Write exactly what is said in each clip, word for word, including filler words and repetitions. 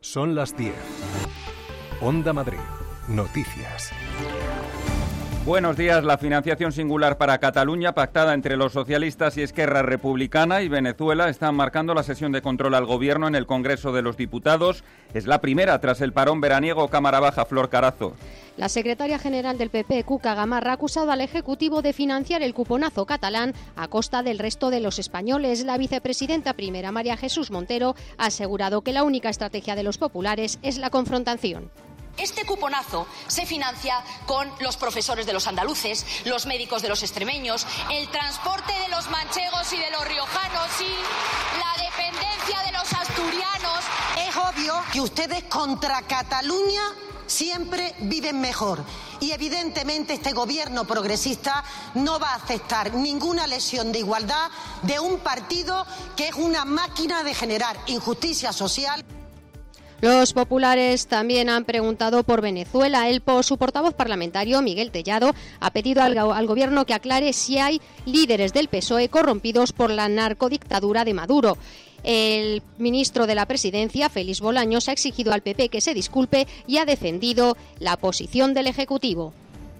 Son las diez. Onda Madrid. Noticias. Buenos días. La financiación singular para Cataluña, pactada entre los socialistas y Esquerra Republicana y Venezuela, está marcando la sesión de control al Gobierno en el Congreso de los Diputados. Es la primera tras el parón veraniego. Cámara Baja, Flor Carazo. La secretaria general del P P, Cuca Gamarra, ha acusado al Ejecutivo de financiar el cuponazo catalán a costa del resto de los españoles. La vicepresidenta primera, María Jesús Montero, ha asegurado que la única estrategia de los populares es la confrontación. Este cuponazo se financia con los profesores de los andaluces, los médicos de los extremeños, el transporte de los manchegos y de los riojanos y la dependencia de los asturianos. Es obvio que ustedes contra Cataluña siempre viven mejor y evidentemente este gobierno progresista no va a aceptar ninguna lesión de igualdad de un partido que es una máquina de generar injusticia social. Los populares también han preguntado por Venezuela. El, por su portavoz parlamentario, Miguel Tellado, ha pedido al, al Gobierno que aclare si hay líderes del P S O E corrompidos por la narcodictadura de Maduro. El ministro de la Presidencia, Félix Bolaños, ha exigido al P P que se disculpe y ha defendido la posición del Ejecutivo.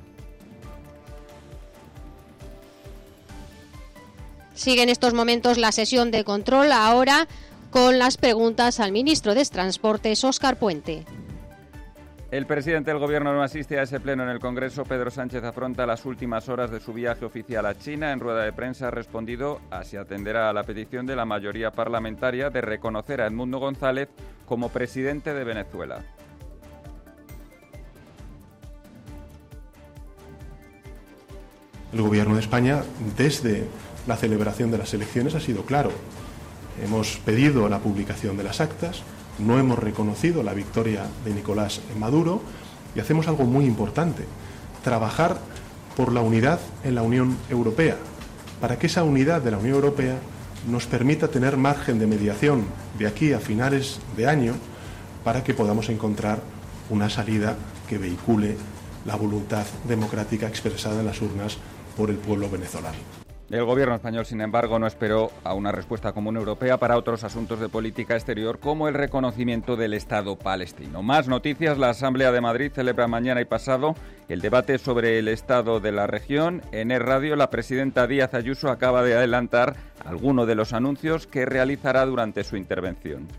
Sigue en estos momentos la sesión de control, ahora con las preguntas al ministro de Transportes, Óscar Puente. El presidente del Gobierno no asiste a ese pleno en el Congreso. Pedro Sánchez afronta las últimas horas de su viaje oficial a China. En rueda de prensa ha respondido a si atenderá a la petición de la mayoría parlamentaria de reconocer a Edmundo González como presidente de Venezuela. El Gobierno de España, desde la celebración de las elecciones, ha sido claro. Hemos pedido la publicación de las actas, no hemos reconocido la victoria de Nicolás Maduro y hacemos algo muy importante, trabajar por la unidad en la Unión Europea, para que esa unidad de la Unión Europea nos permita tener margen de mediación de aquí a finales de año para que podamos encontrar una salida que vehicule la voluntad democrática expresada en las urnas por el pueblo venezolano. El Gobierno español, sin embargo, no esperó a una respuesta común europea para otros asuntos de política exterior, como el reconocimiento del Estado palestino. Más noticias. La Asamblea de Madrid celebra mañana y pasado el debate sobre el estado de la región. En Es Radio, la presidenta Díaz Ayuso acaba de adelantar algunos de los anuncios que realizará durante su intervención.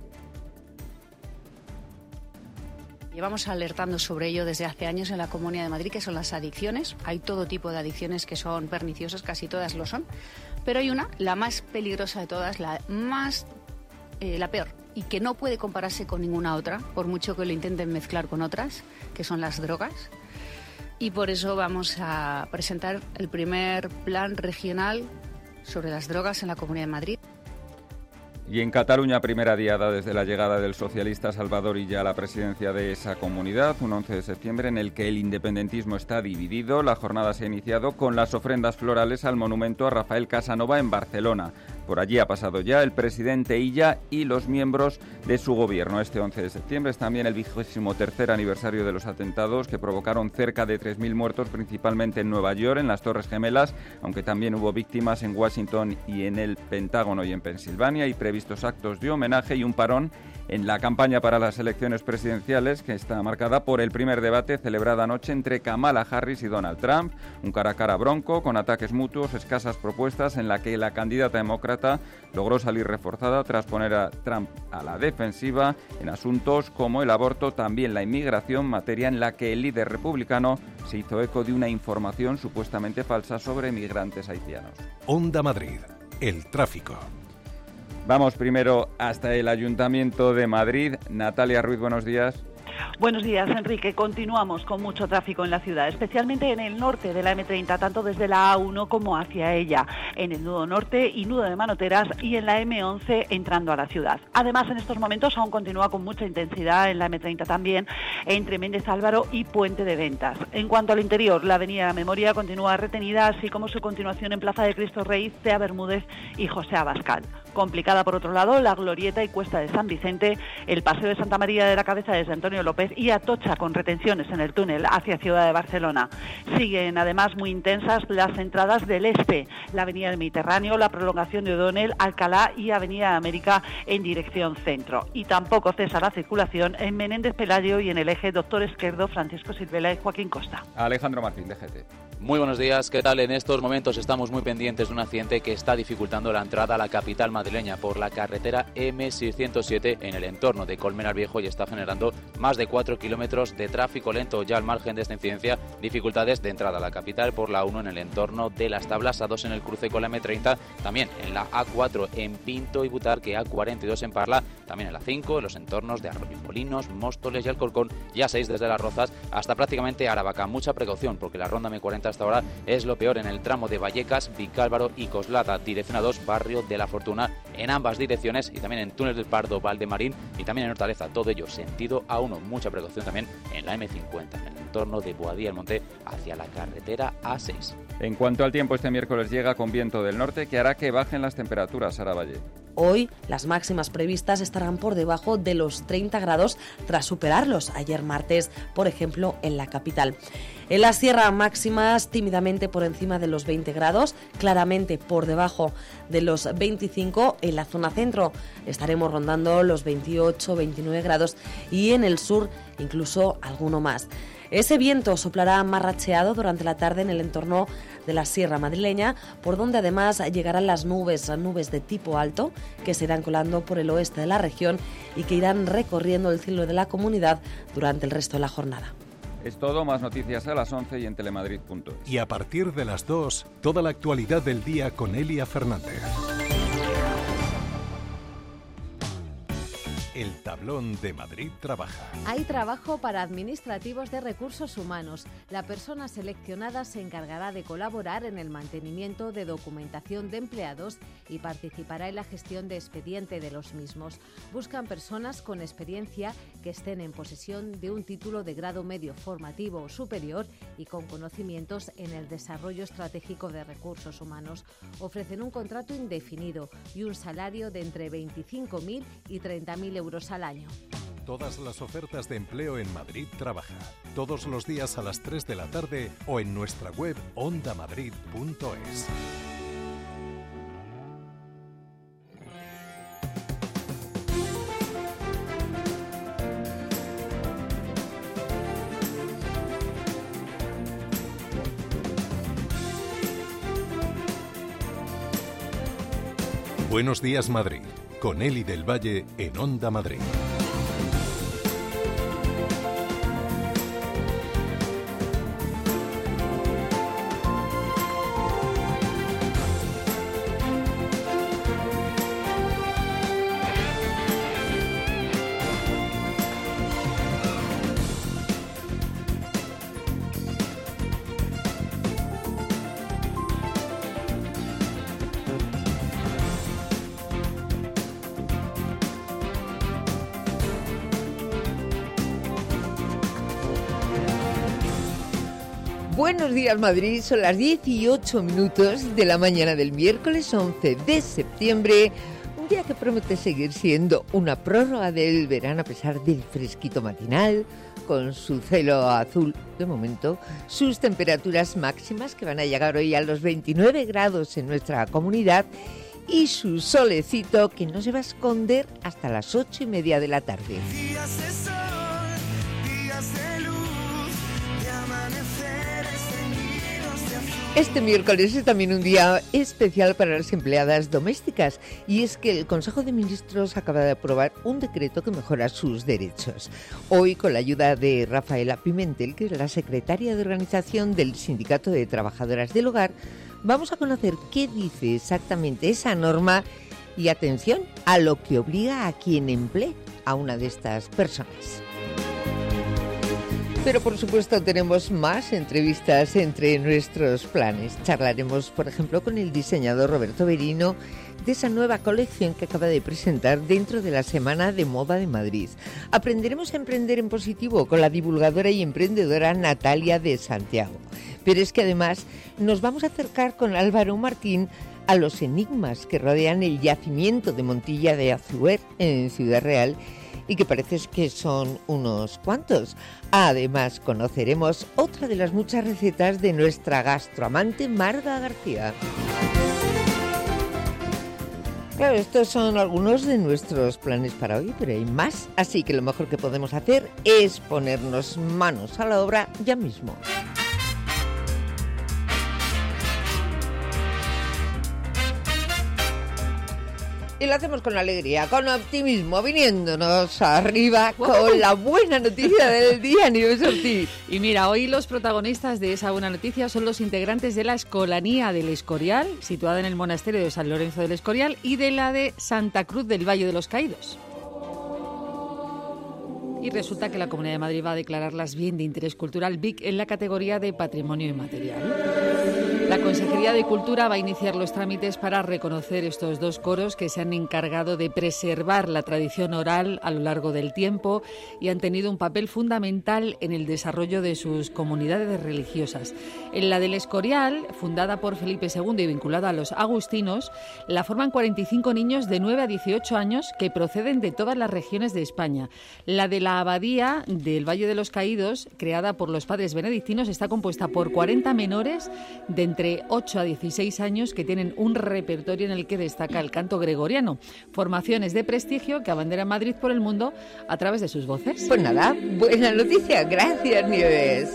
Llevamos alertando sobre ello desde hace años en la Comunidad de Madrid, que son las adicciones. Hay todo tipo de adicciones que son perniciosas, casi todas lo son. Pero hay una, la más peligrosa de todas, la más, eh, la peor, y que no puede compararse con ninguna otra, por mucho que lo intenten mezclar con otras, que son las drogas. Y por eso vamos a presentar el primer plan regional sobre las drogas en la Comunidad de Madrid. Y en Cataluña, primera diada desde la llegada del socialista Salvador Illa a la presidencia de esa comunidad, un once de septiembre en el que el independentismo está dividido. La jornada se ha iniciado con las ofrendas florales al monumento a Rafael Casanova en Barcelona. Por allí ha pasado ya el presidente Illa y los miembros de su gobierno. Este once de septiembre es también el vigésimo tercer aniversario de los atentados que provocaron cerca de tres mil muertos, principalmente en Nueva York, en las Torres Gemelas, aunque también hubo víctimas en Washington y en el Pentágono y en Pensilvania, y previstos actos de homenaje y un parón en la campaña para las elecciones presidenciales, que está marcada por el primer debate celebrado anoche entre Kamala Harris y Donald Trump, un cara a cara bronco, con ataques mutuos, escasas propuestas, en la que la candidata demócrata logró salir reforzada tras poner a Trump a la defensiva en asuntos como el aborto, también la inmigración, materia en la que el líder republicano se hizo eco de una información supuestamente falsa sobre migrantes haitianos. Onda Madrid, el tráfico. Vamos primero hasta el Ayuntamiento de Madrid. Natalia Ruiz, buenos días. Buenos días, Enrique. Continuamos con mucho tráfico en la ciudad, especialmente en el norte de la eme treinta, tanto desde la A uno como hacia ella, en el nudo norte y nudo de Manoteras, y en la eme once entrando a la ciudad. Además, en estos momentos aún continúa con mucha intensidad en la eme treinta también, entre Méndez Álvaro y Puente de Ventas. En cuanto al interior, la avenida Memoria continúa retenida, así como su continuación en Plaza de Cristo Rey, Cea Bermúdez y José Abascal. Complicada, por otro lado, la Glorieta y Cuesta de San Vicente, el Paseo de Santa María de la Cabeza desde Antonio López y Atocha, con retenciones en el túnel hacia Ciudad de Barcelona. Siguen además muy intensas las entradas del este, la Avenida del Mediterráneo, la prolongación de O'Donnell, Alcalá y Avenida de América en dirección centro. Y tampoco cesa la circulación en Menéndez Pelayo y en el eje Doctor Esquerdo, Francisco Silvela y Joaquín Costa. Alejandro Martín, D G T. Muy buenos días, ¿qué tal? En estos momentos estamos muy pendientes de un accidente que está dificultando la entrada a la capital madrileña por la carretera eme seiscientos siete en el entorno de Colmenar Viejo y está generando más de cuatro kilómetros de tráfico lento. Ya al margen de esta incidencia, dificultades de entrada a la capital por la uno en el entorno de Las Tablas, A dos en el cruce con la eme treinta, también en la a cuatro en Pinto y Butarque, a cuarenta y dos en Parla, también en la cinco en los entornos de Arroyomolinos, Móstoles y Alcorcón, y a seis desde Las Rozas hasta prácticamente Aravaca. Mucha precaución porque la ronda eme cuarenta hasta ahora es lo peor en el tramo de Vallecas, Vicálvaro y Coslada, dirección a dos, barrio de la Fortuna, en ambas direcciones, y también en Túnel del Pardo, Valdemarín y también en Hortaleza, todo ello sentido a uno. Mucha precaución también en la eme cincuenta, en el entorno de Boadilla del Monte hacia la carretera a seis. En cuanto al tiempo, este miércoles llega con viento del norte que hará que bajen las temperaturas, Sara Valle. Hoy las máximas previstas estarán por debajo de los treinta grados tras superarlos ayer martes, por ejemplo, en la capital. En la sierra, máximas tímidamente por encima de los veinte grados, claramente por debajo de los veinticinco. En la zona centro estaremos rondando los veintiocho, veintinueve grados y en el sur incluso alguno más. Ese viento soplará más racheado durante la tarde en el entorno de la sierra madrileña, por donde además llegarán las nubes, nubes de tipo alto, que se irán colando por el oeste de la región y que irán recorriendo el cielo de la comunidad durante el resto de la jornada. Es todo, más noticias a las once y en telemadrid punto es. Y a partir de las dos, toda la actualidad del día con Elia Fernández. El tablón de Madrid trabaja. Hay trabajo para administrativos de recursos humanos. La persona seleccionada se encargará de colaborar en el mantenimiento de documentación de empleados y participará en la gestión de expediente de los mismos. Buscan personas con experiencia que estén en posesión de un título de grado medio formativo o superior y con conocimientos en el desarrollo estratégico de recursos humanos. Ofrecen un contrato indefinido y un salario de entre veinticinco mil y treinta mil euros al año. Todas las ofertas de empleo en Madrid Trabaja, todos los días a las tres de la tarde o en nuestra web onda madrid punto es. Buenos días, Madrid, con Eli del Valle en Onda Madrid. Buenos días, Madrid, son las dieciocho minutos de la mañana del miércoles once de septiembre, un día que promete seguir siendo una prórroga del verano a pesar del fresquito matinal, con su cielo azul de momento, sus temperaturas máximas que van a llegar hoy a los veintinueve grados en nuestra comunidad y su solecito que no se va a esconder hasta las ocho y media de la tarde. Días de sol, días de luz, de amanecer. Este miércoles es también un día especial para las empleadas domésticas y es que el Consejo de Ministros acaba de aprobar un decreto que mejora sus derechos. Hoy, con la ayuda de Rafaela Pimentel, que es la secretaria de organización del Sindicato de Trabajadoras del Hogar, vamos a conocer qué dice exactamente esa norma y atención a lo que obliga a quien emplee a una de estas personas. Pero por supuesto tenemos más entrevistas entre nuestros planes. Charlaremos, por ejemplo, con el diseñador Roberto Berino de esa nueva colección que acaba de presentar dentro de la Semana de Moda de Madrid. Aprenderemos a emprender en positivo con la divulgadora y emprendedora Natalia de Santiago. Pero es que además nos vamos a acercar con Álvaro Martín a los enigmas que rodean el yacimiento de Montilla de Azuer en Ciudad Real y que parece que son unos cuantos. Además, conoceremos otra de las muchas recetas de nuestra gastroamante Marga García. Claro, estos son algunos de nuestros planes para hoy, pero hay más, así que lo mejor que podemos hacer es ponernos manos a la obra ya mismo. Y lo hacemos con alegría, con optimismo, viniéndonos arriba con la buena noticia del día, Nieves Ortiz. Y mira, hoy los protagonistas de esa buena noticia son los integrantes de la Escolanía del Escorial, situada en el monasterio de San Lorenzo del Escorial, y de la de Santa Cruz del Valle de los Caídos. Y resulta que la Comunidad de Madrid va a declararlas bien de interés cultural B I C en la categoría de patrimonio inmaterial. La Consejería de Cultura va a iniciar los trámites para reconocer estos dos coros que se han encargado de preservar la tradición oral a lo largo del tiempo y han tenido un papel fundamental en el desarrollo de sus comunidades religiosas. En la del Escorial, fundada por Felipe segundo y vinculada a los agustinos, la forman cuarenta y cinco niños de nueve a dieciocho años que proceden de todas las regiones de España. La de la Abadía del Valle de los Caídos, creada por los padres benedictinos, está compuesta por cuarenta menores de entre ocho a dieciséis años que tienen un repertorio en el que destaca el canto gregoriano. Formaciones de prestigio que abanderan Madrid por el mundo a través de sus voces. Pues nada, buena noticia. Gracias, Nieves.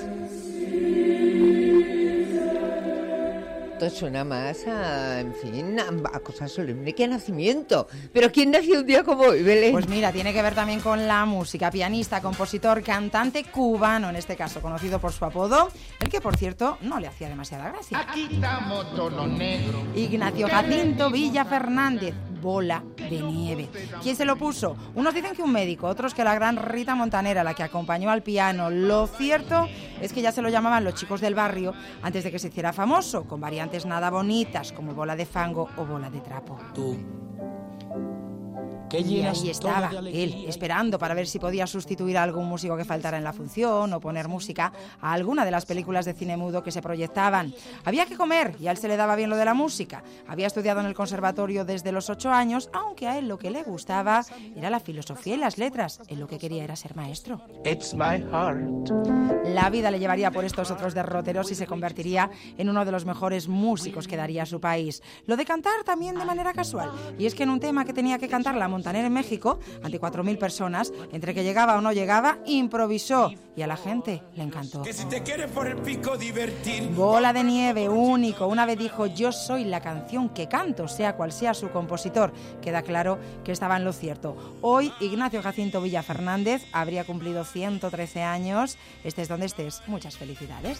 Suena más a, en fin, a, a cosas solemnes que a nacimiento. Pero ¿quién nació un día como hoy, Belén? Pues mira, tiene que ver también con la música. Pianista, compositor, cantante cubano, en este caso, conocido por su apodo, el que, por cierto, no le hacía demasiada gracia. Aquí estamos tono negro. Ignacio Jacinto Villa Fernández, Bola de Nieve. ¿Quién se lo puso? Unos dicen que un médico, otros que la gran Rita Montanera, la que acompañó al piano. Lo cierto es que ya se lo llamaban los chicos del barrio antes de que se hiciera famoso, con variantes nada bonitas como Bola de Fango o Bola de Trapo. Tú. Y ahí estaba él, esperando para ver si podía sustituir a algún músico que faltara en la función o poner música a alguna de las películas de cine mudo que se proyectaban. Había que comer y a él se le daba bien lo de la música. Había estudiado en el conservatorio desde los ocho años, aunque a él lo que le gustaba era la filosofía y las letras. Él lo que quería era ser maestro. It's my heart. La vida le llevaría por estos otros derroteros y se convertiría en uno de los mejores músicos que daría su país. Lo de cantar también de manera casual. Y es que en un tema que tenía que cantar la Montanera en México, ante cuatro mil personas, entre que llegaba o no llegaba, improvisó y a la gente le encantó. Que si te quieres por el pico divertir. Bola de Nieve, único, una vez dijo: yo soy la canción que canto, sea cual sea su compositor. Queda claro que estaba en lo cierto. Hoy Ignacio Jacinto Villa Fernández habría cumplido ciento trece años. Estés donde estés, muchas felicidades.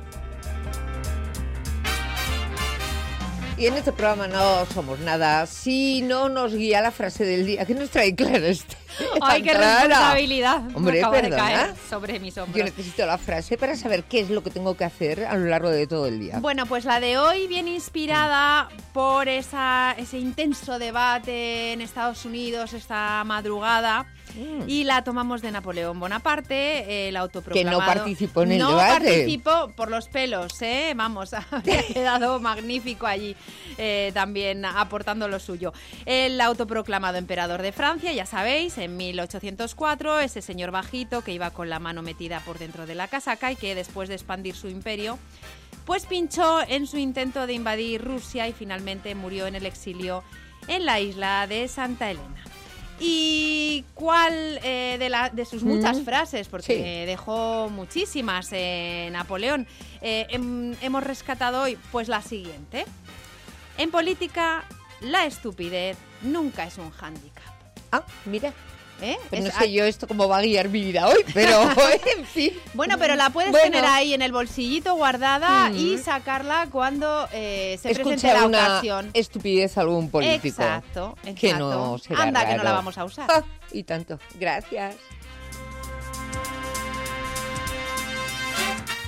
Y en este programa no somos nada si no nos guía la frase del día. ¿Qué nos trae Clara este? ¡Ay, qué responsabilidad! Hombre, acaba perdona. de caer sobre mis hombros. Yo necesito la frase para saber qué es lo que tengo que hacer a lo largo de todo el día. Bueno, pues la de hoy viene inspirada por esa, ese intenso debate en Estados Unidos esta madrugada. Mm. Y la tomamos de Napoleón Bonaparte, el autoproclamado. Que no participó en el no debate. No participó por los pelos, ¿eh? Vamos, había quedado magnífico allí, eh, también aportando lo suyo. El autoproclamado emperador de Francia, ya sabéis, en mil ochocientos cuatro, ese señor bajito que iba con la mano metida por dentro de la casaca y que después de expandir su imperio, pues pinchó en su intento de invadir Rusia y finalmente murió en el exilio en la isla de Santa Elena. ¿Y cuál eh, de, la, de sus muchas mm, frases? Porque sí. dejó muchísimas eh, Napoleón. Eh, hem, hemos rescatado hoy pues la siguiente. En política, la estupidez nunca es un hándicap. Ah, mira. ¿Eh? Pues es, no sé yo esto cómo va a guiar mi vida hoy, pero en fin. Bueno, pero la puedes bueno. tener ahí en el bolsillito guardada mm. y sacarla cuando eh, se Escucha presente la una ocasión. Estupidez a algún político. Exacto, exacto. Que no será Anda, raro. que no la vamos a usar. Ah, y tanto. Gracias.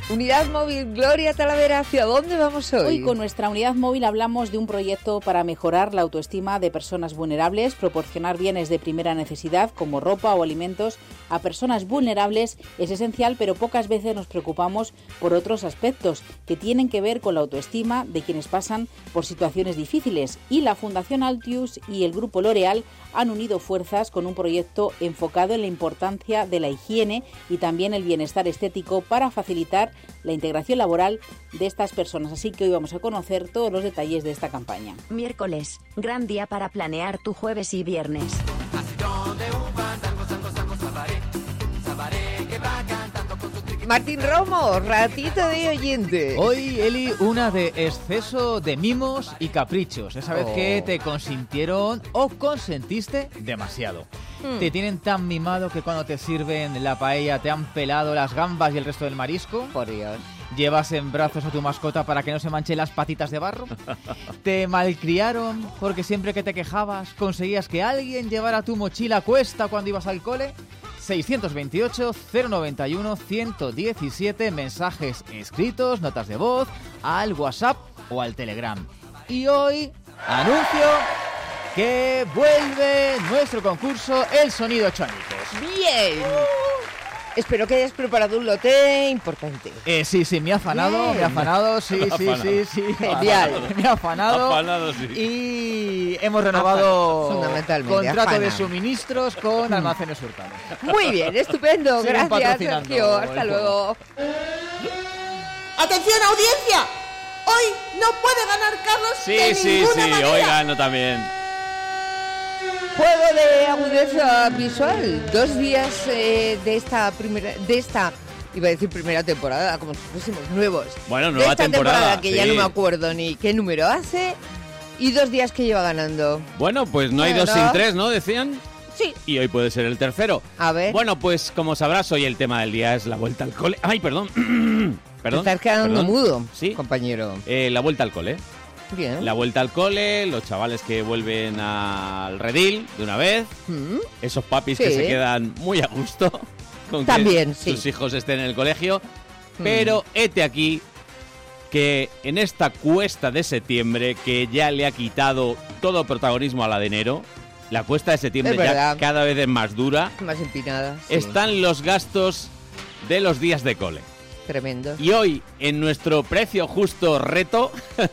Unidad móvil Gloria Talavera, ¿hacia dónde vamos hoy? Hoy con nuestra unidad móvil hablamos de un proyecto para mejorar la autoestima de personas vulnerables, proporcionar bienes de primera necesidad como ropa o alimentos a personas vulnerables es esencial, pero pocas veces nos preocupamos por otros aspectos que tienen que ver con la autoestima de quienes pasan por situaciones difíciles. Y la Fundación Altius y el Grupo L'Oréal han unido fuerzas con un proyecto enfocado en la importancia de la higiene y también el bienestar estético para facilitar la integración laboral de estas personas. Así que hoy vamos a conocer todos los detalles de esta campaña. Miércoles, gran día para planear tu jueves y viernes. Martín Romo, ratito de oyente. Hoy, Eli, una de exceso de mimos y caprichos. Esa vez Oh. que te consintieron o consentiste demasiado. Hmm. Te tienen tan mimado que cuando te sirven la paella te han pelado las gambas y el resto del marisco. Por Dios. Llevas en brazos a tu mascota para que no se manche las patitas de barro. Te malcriaron porque siempre que te quejabas conseguías que alguien llevara tu mochila a cuesta cuando ibas al cole. seiscientos veintiocho, cero noventa y uno, ciento diecisiete, mensajes escritos, notas de voz, al WhatsApp o al Telegram. Y hoy anuncio que vuelve nuestro concurso El Sonido Chónicos. Bien. Espero que hayas preparado un lote importante. Eh, sí, sí, me ha afanado, Bien. me ha afanado, sí, Me ha sí, afanado. sí, sí. Genial. Me ha afanado. Afanado, sí. Y hemos renovado Fundamentalmente, contrato afana. de suministros con Almacenes Hurtado. Muy bien, estupendo. Siguen Gracias, patrocinando Sergio. el Hasta juego. luego. ¡Atención, audiencia! Hoy no puede ganar Carlos Sí, de sí, ninguna sí, manera. hoy gano también. Juego de agudeza visual. Dos días eh, de esta primera, de esta, iba a decir primera temporada, como si fuésemos nuevos. Bueno, de nueva esta temporada, que sí. ya no me acuerdo ni qué número hace. Y dos días que lleva ganando. Bueno, pues no hay dos Bueno. sin tres, ¿no? Decían. Sí. Y hoy puede ser el tercero. A ver. Bueno, pues como sabrás, hoy el tema del día es la vuelta al cole. Ay, perdón. perdón. Te estás quedando perdón. mudo, Sí. compañero. Eh, la vuelta al cole. Bien. La vuelta al cole, los chavales que vuelven al redil de una vez, ¿Mm? esos papis Sí. que se quedan muy a gusto con También, que sí. sus hijos estén en el colegio. Mm. Pero hete aquí que en esta cuesta de septiembre, que ya le ha quitado todo protagonismo a la de enero, la cuesta de septiembre Es ya verdad. cada vez es más dura, Más empinada. Sí. están los gastos de los días de cole. Tremendo. Y hoy, en nuestro precio justo reto,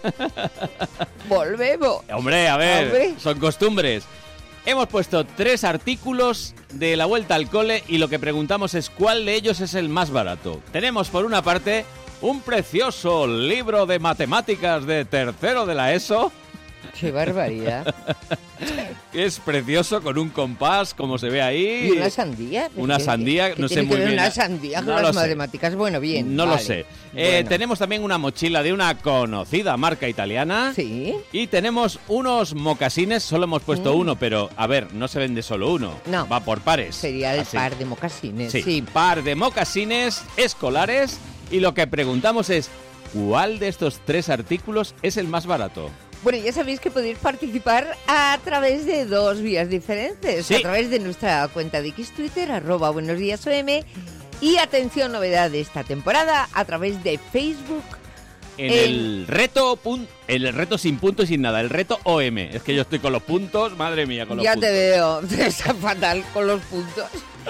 Volvemos. hombre, a ver, Hombre. son costumbres. Hemos puesto tres artículos de la vuelta al cole y lo que preguntamos es cuál de ellos es el más barato. Tenemos por una parte un precioso libro de matemáticas de tercero de la ESO. Qué barbaridad. Que es precioso, con un compás, como se ve ahí. ¿Y una sandía? Una ¿Qué- sandía, qué no sé tiene que muy ver bien. una sandía con No las lo sé. matemáticas? Bueno, bien. No lo vale. sé. Eh, Bueno. tenemos también una mochila de una conocida marca italiana. Sí. Y tenemos unos mocasines, solo hemos puesto Mm. uno, pero a ver, no se vende solo uno. No. Va por pares. Sería el Así. par de mocasines. Sí, Sí. par de mocasines escolares. Y lo que preguntamos es, ¿cuál de estos tres artículos es el más barato? Bueno, ya sabéis que podéis participar a través de dos vías diferentes. Sí. A través de nuestra cuenta de X Twitter, arroba buenos días O M. Y atención, novedad de esta temporada, a través de Facebook. En El- el reto pun- el reto sin puntos y sin nada, el reto O M. Es que yo estoy con los puntos, madre mía, con los Ya puntos. te veo, está fatal con los puntos.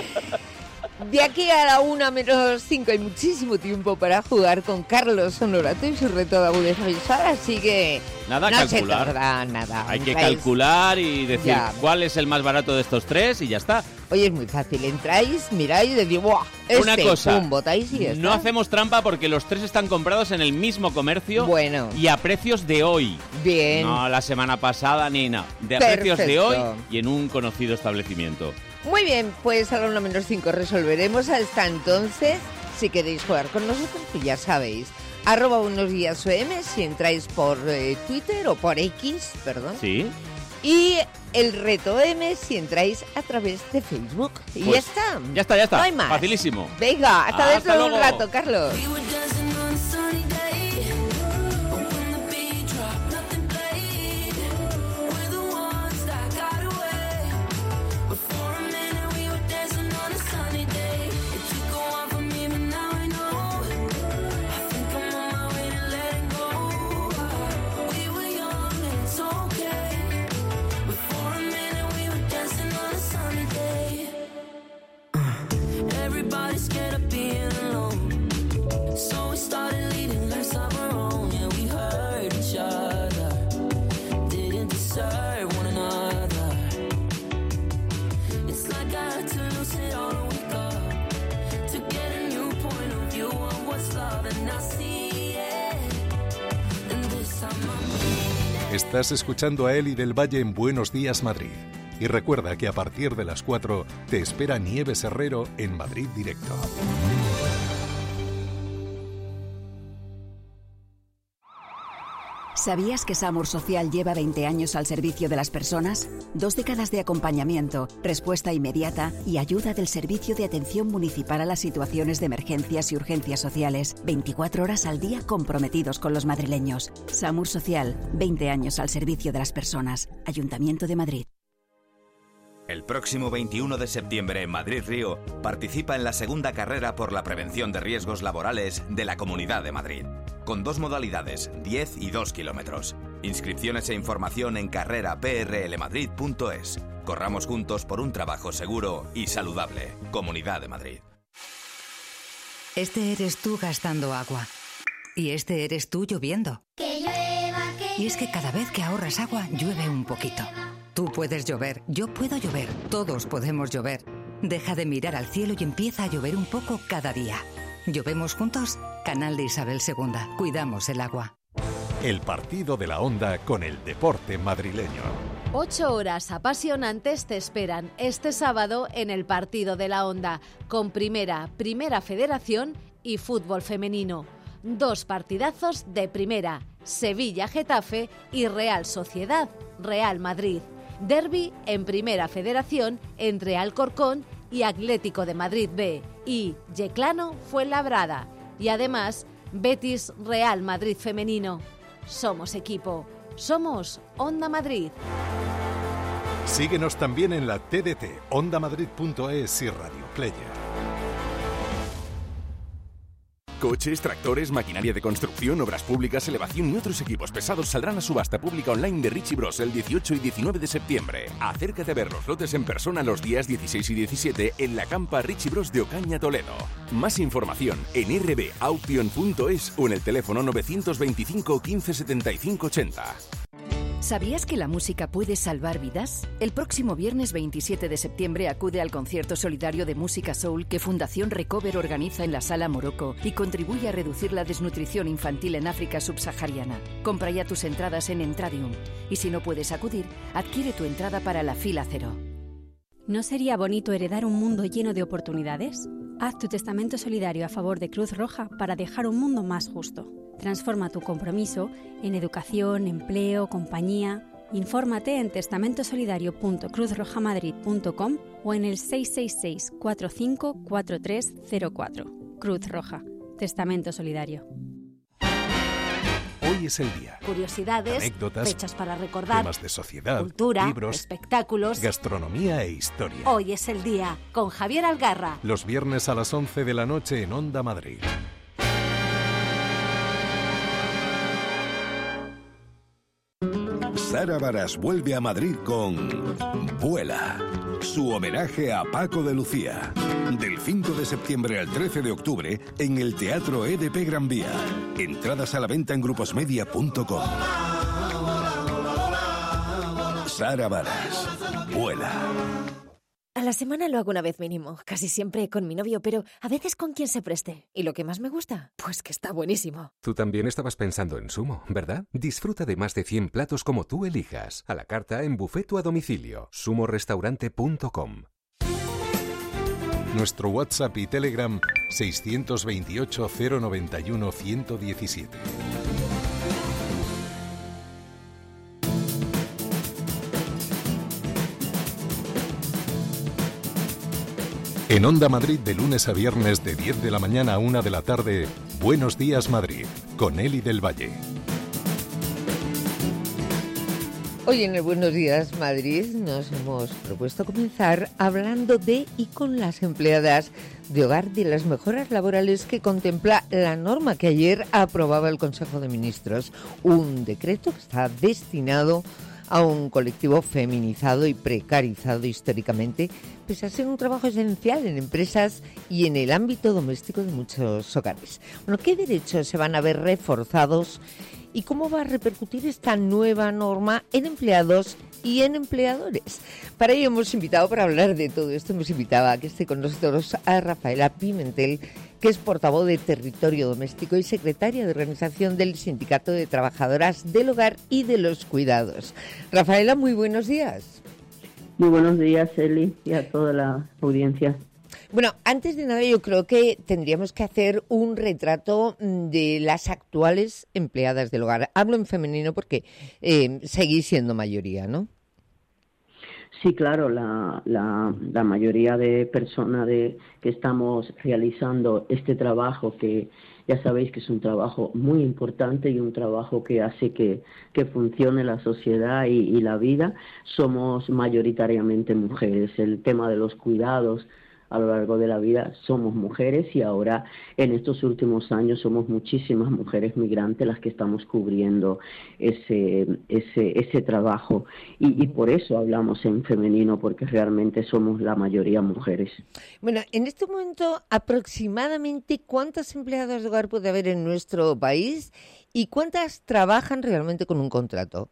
De aquí a la una menos cinco hay muchísimo tiempo para jugar con Carlos Honorato y su reto de agudeza visual, así que Nada, no calcular. se tarda nada. Hay que Entráis- calcular y decir Ya. cuál es el más barato de estos tres y ya está. Oye, es muy fácil, entráis, miráis y decís, ¡buah! Este, Una cosa, pum, votáis y ya no está. hacemos trampa porque los tres están comprados en el mismo comercio Bueno. y a precios de hoy. Bien. No la semana pasada ni nada. De a Perfecto. precios de hoy y en un conocido establecimiento. Muy bien, pues a la una menos cinco resolveremos. Hasta entonces, si queréis jugar con nosotros, pues ya sabéis. Arroba unos días O M si entráis por eh, Twitter o por X, perdón. Sí. Y el reto M si entráis a través de Facebook. Y Pues, ya está. Ya está, ya está. No hay más. Facilísimo. Venga, hasta, Hasta dentro de un luego. rato, Carlos. everybody's scared of being alone. So we started leading lives of our own. Yeah, we hurt each other, didn't deserve one another. It's like I had to lose it all a week up to get a new point of view of what's love, and I see it. And this time I'm Estás escuchando a Eli del Valle en Buenos Días Madrid. Y recuerda que a partir de las cuatro te espera Nieves Herrero en Madrid Directo. ¿Sabías que Samur Social lleva veinte años al servicio de las personas? Dos décadas de acompañamiento, respuesta inmediata y ayuda del Servicio de Atención Municipal a las situaciones de emergencias y urgencias sociales. veinticuatro horas al día comprometidos con los madrileños. Samur Social, veinte años al servicio de las personas. Ayuntamiento de Madrid. El próximo veintiuno de septiembre en Madrid Río participa en la segunda carrera por la prevención de riesgos laborales de la Comunidad de Madrid, con dos modalidades, diez y dos kilómetros. Inscripciones e información en carrera p r l madrid punto es. Corramos juntos por un trabajo seguro y saludable. Comunidad de Madrid. Este eres tú gastando agua. Y este eres tú lloviendo. Que llueva, que Y es que cada vez que ahorras agua, llueve un poquito. Tú puedes llover, yo puedo llover, todos podemos llover. Deja de mirar al cielo y empieza a llover un poco cada día. ¿Llovemos juntos? Canal de Isabel segunda. Cuidamos el agua. El partido de la Onda con el deporte madrileño. Ocho horas apasionantes te esperan este sábado en el partido de la Onda, con Primera, Primera Federación y fútbol femenino. Dos partidazos de Primera, Sevilla-Getafe y Real Sociedad, Real Madrid. Derbi en Primera Federación entre Alcorcón y Atlético de Madrid B y Yeclano Fuenlabrada. Y además, Betis Real Madrid Femenino. Somos equipo. Somos Onda Madrid. Síguenos también en la T D T, onda madrid punto es y Radio Player. Coches, tractores, maquinaria de construcción, obras públicas, elevación y otros equipos pesados saldrán a subasta pública online de Richie Bros el dieciocho y diecinueve de septiembre. Acércate a ver los lotes en persona los días dieciséis y diecisiete en la campa Richie Bros de Ocaña, Toledo. Más información en r b auction punto es o en el teléfono novecientos veinticinco quince setenta y cinco ochenta. ¿Sabías que la música puede salvar vidas? El próximo viernes veintisiete de septiembre acude al concierto solidario de música soul que Fundación Recover organiza en la Sala Morocco y contribuye a reducir la desnutrición infantil en África subsahariana. Compra ya tus entradas en Entradium. Y si no puedes acudir, adquiere tu entrada para la fila cero. ¿No sería bonito heredar un mundo lleno de oportunidades? Haz tu testamento solidario a favor de Cruz Roja para dejar un mundo más justo. Transforma tu compromiso en educación, empleo, compañía. Infórmate en testamentosolidario punto cruz roja madrid punto com o en el seis seis seis, cuatro cinco cuatro tres cero cuatro. Cruz Roja. Testamento Solidario. Hoy es el día. Curiosidades, Anécdotas, fechas para recordar, temas de sociedad, cultura, libros, espectáculos. gastronomía e historia. Hoy es el día con Javier Algarra. Los viernes a las once de la noche en Onda Madrid. Sara Varas vuelve a Madrid con Vuela, su homenaje a Paco de Lucía. Del cinco de septiembre al trece de octubre en el Teatro E D P Gran Vía. Entradas a la venta en gruposmedia punto com. Sara Varas, Vuela. A la semana lo hago una vez mínimo, casi siempre con mi novio, pero a veces con quien se preste. ¿Y lo que más me gusta? Pues que está buenísimo. Tú también estabas pensando en Sumo, ¿verdad? Disfruta de más de cien platos como tú elijas. A la carta en buffet o a domicilio. sumo restaurante punto com. Nuestro WhatsApp y Telegram seiscientos veintiocho, cero noventa y uno, ciento diecisiete. En Onda Madrid de lunes a viernes de diez de la mañana a una de la tarde, Buenos Días Madrid, con Eli del Valle. Hoy en el Buenos Días Madrid nos hemos propuesto comenzar hablando de y con las empleadas de hogar de las mejoras laborales que contempla la norma que ayer aprobaba el Consejo de Ministros, un decreto que está destinado a un colectivo feminizado y precarizado históricamente, pese a ser un trabajo esencial en empresas y en el ámbito doméstico de muchos hogares. Bueno, ¿qué derechos se van a ver reforzados y cómo va a repercutir esta nueva norma en empleados y en empleadores? Para ello hemos invitado, para hablar de todo esto, hemos invitado a que esté con nosotros a Rafaela Pimentel, que es portavoz de Territorio Doméstico y secretaria de organización del Sindicato de Trabajadoras del Hogar y de los Cuidados. Rafaela, muy buenos días. Muy buenos días, Eli, y a toda la audiencia. Bueno, antes de nada yo creo que tendríamos que hacer un retrato de las actuales empleadas del hogar. Hablo en femenino porque eh, seguís siendo mayoría, ¿no? Sí, claro, la, la, la mayoría de personas de, que estamos realizando este trabajo, que ya sabéis que es un trabajo muy importante y un trabajo que hace que, que funcione la sociedad y, y la vida, somos mayoritariamente mujeres. El tema de los cuidados a lo largo de la vida somos mujeres, y ahora en estos últimos años somos muchísimas mujeres migrantes las que estamos cubriendo ese ese ese trabajo, y, y por eso hablamos en femenino, porque realmente somos la mayoría mujeres. Bueno, en este momento aproximadamente ¿cuántas empleadas de hogar puede haber en nuestro país y cuántas trabajan realmente con un contrato?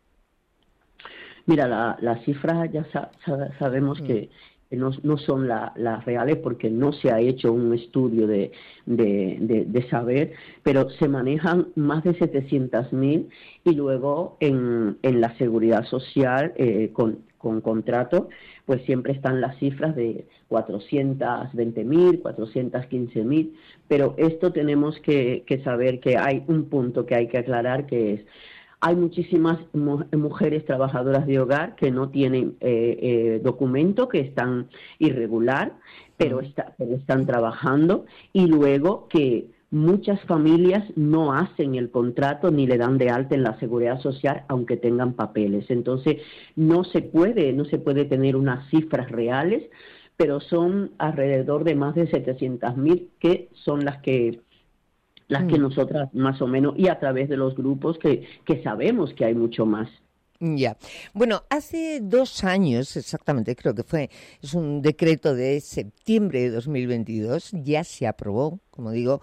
Mira, la, las cifras ya sa, sa, sabemos mm. que No, no son la, las reales, porque no se ha hecho un estudio de, de, de, de saber, pero se manejan más de setecientos mil, y luego en, en la seguridad social eh, con, con contrato, pues siempre están las cifras de cuatrocientos veinte mil, cuatrocientos quince mil, pero esto tenemos que, que saber que hay un punto que hay que aclarar, que es: hay muchísimas mu- mujeres trabajadoras de hogar que no tienen eh, eh, documento, que están irregular, pero, está, pero están trabajando, y luego que muchas familias no hacen el contrato ni le dan de alta en la seguridad social aunque tengan papeles. Entonces no se puede, no se puede tener unas cifras reales, pero son alrededor de más de setecientos mil que son las que las que nosotras más o menos, y a través de los grupos que, que sabemos que hay mucho más. Ya. Bueno, hace dos años exactamente, creo que fue, es un decreto de septiembre de dos mil veintidós, ya se aprobó, como digo,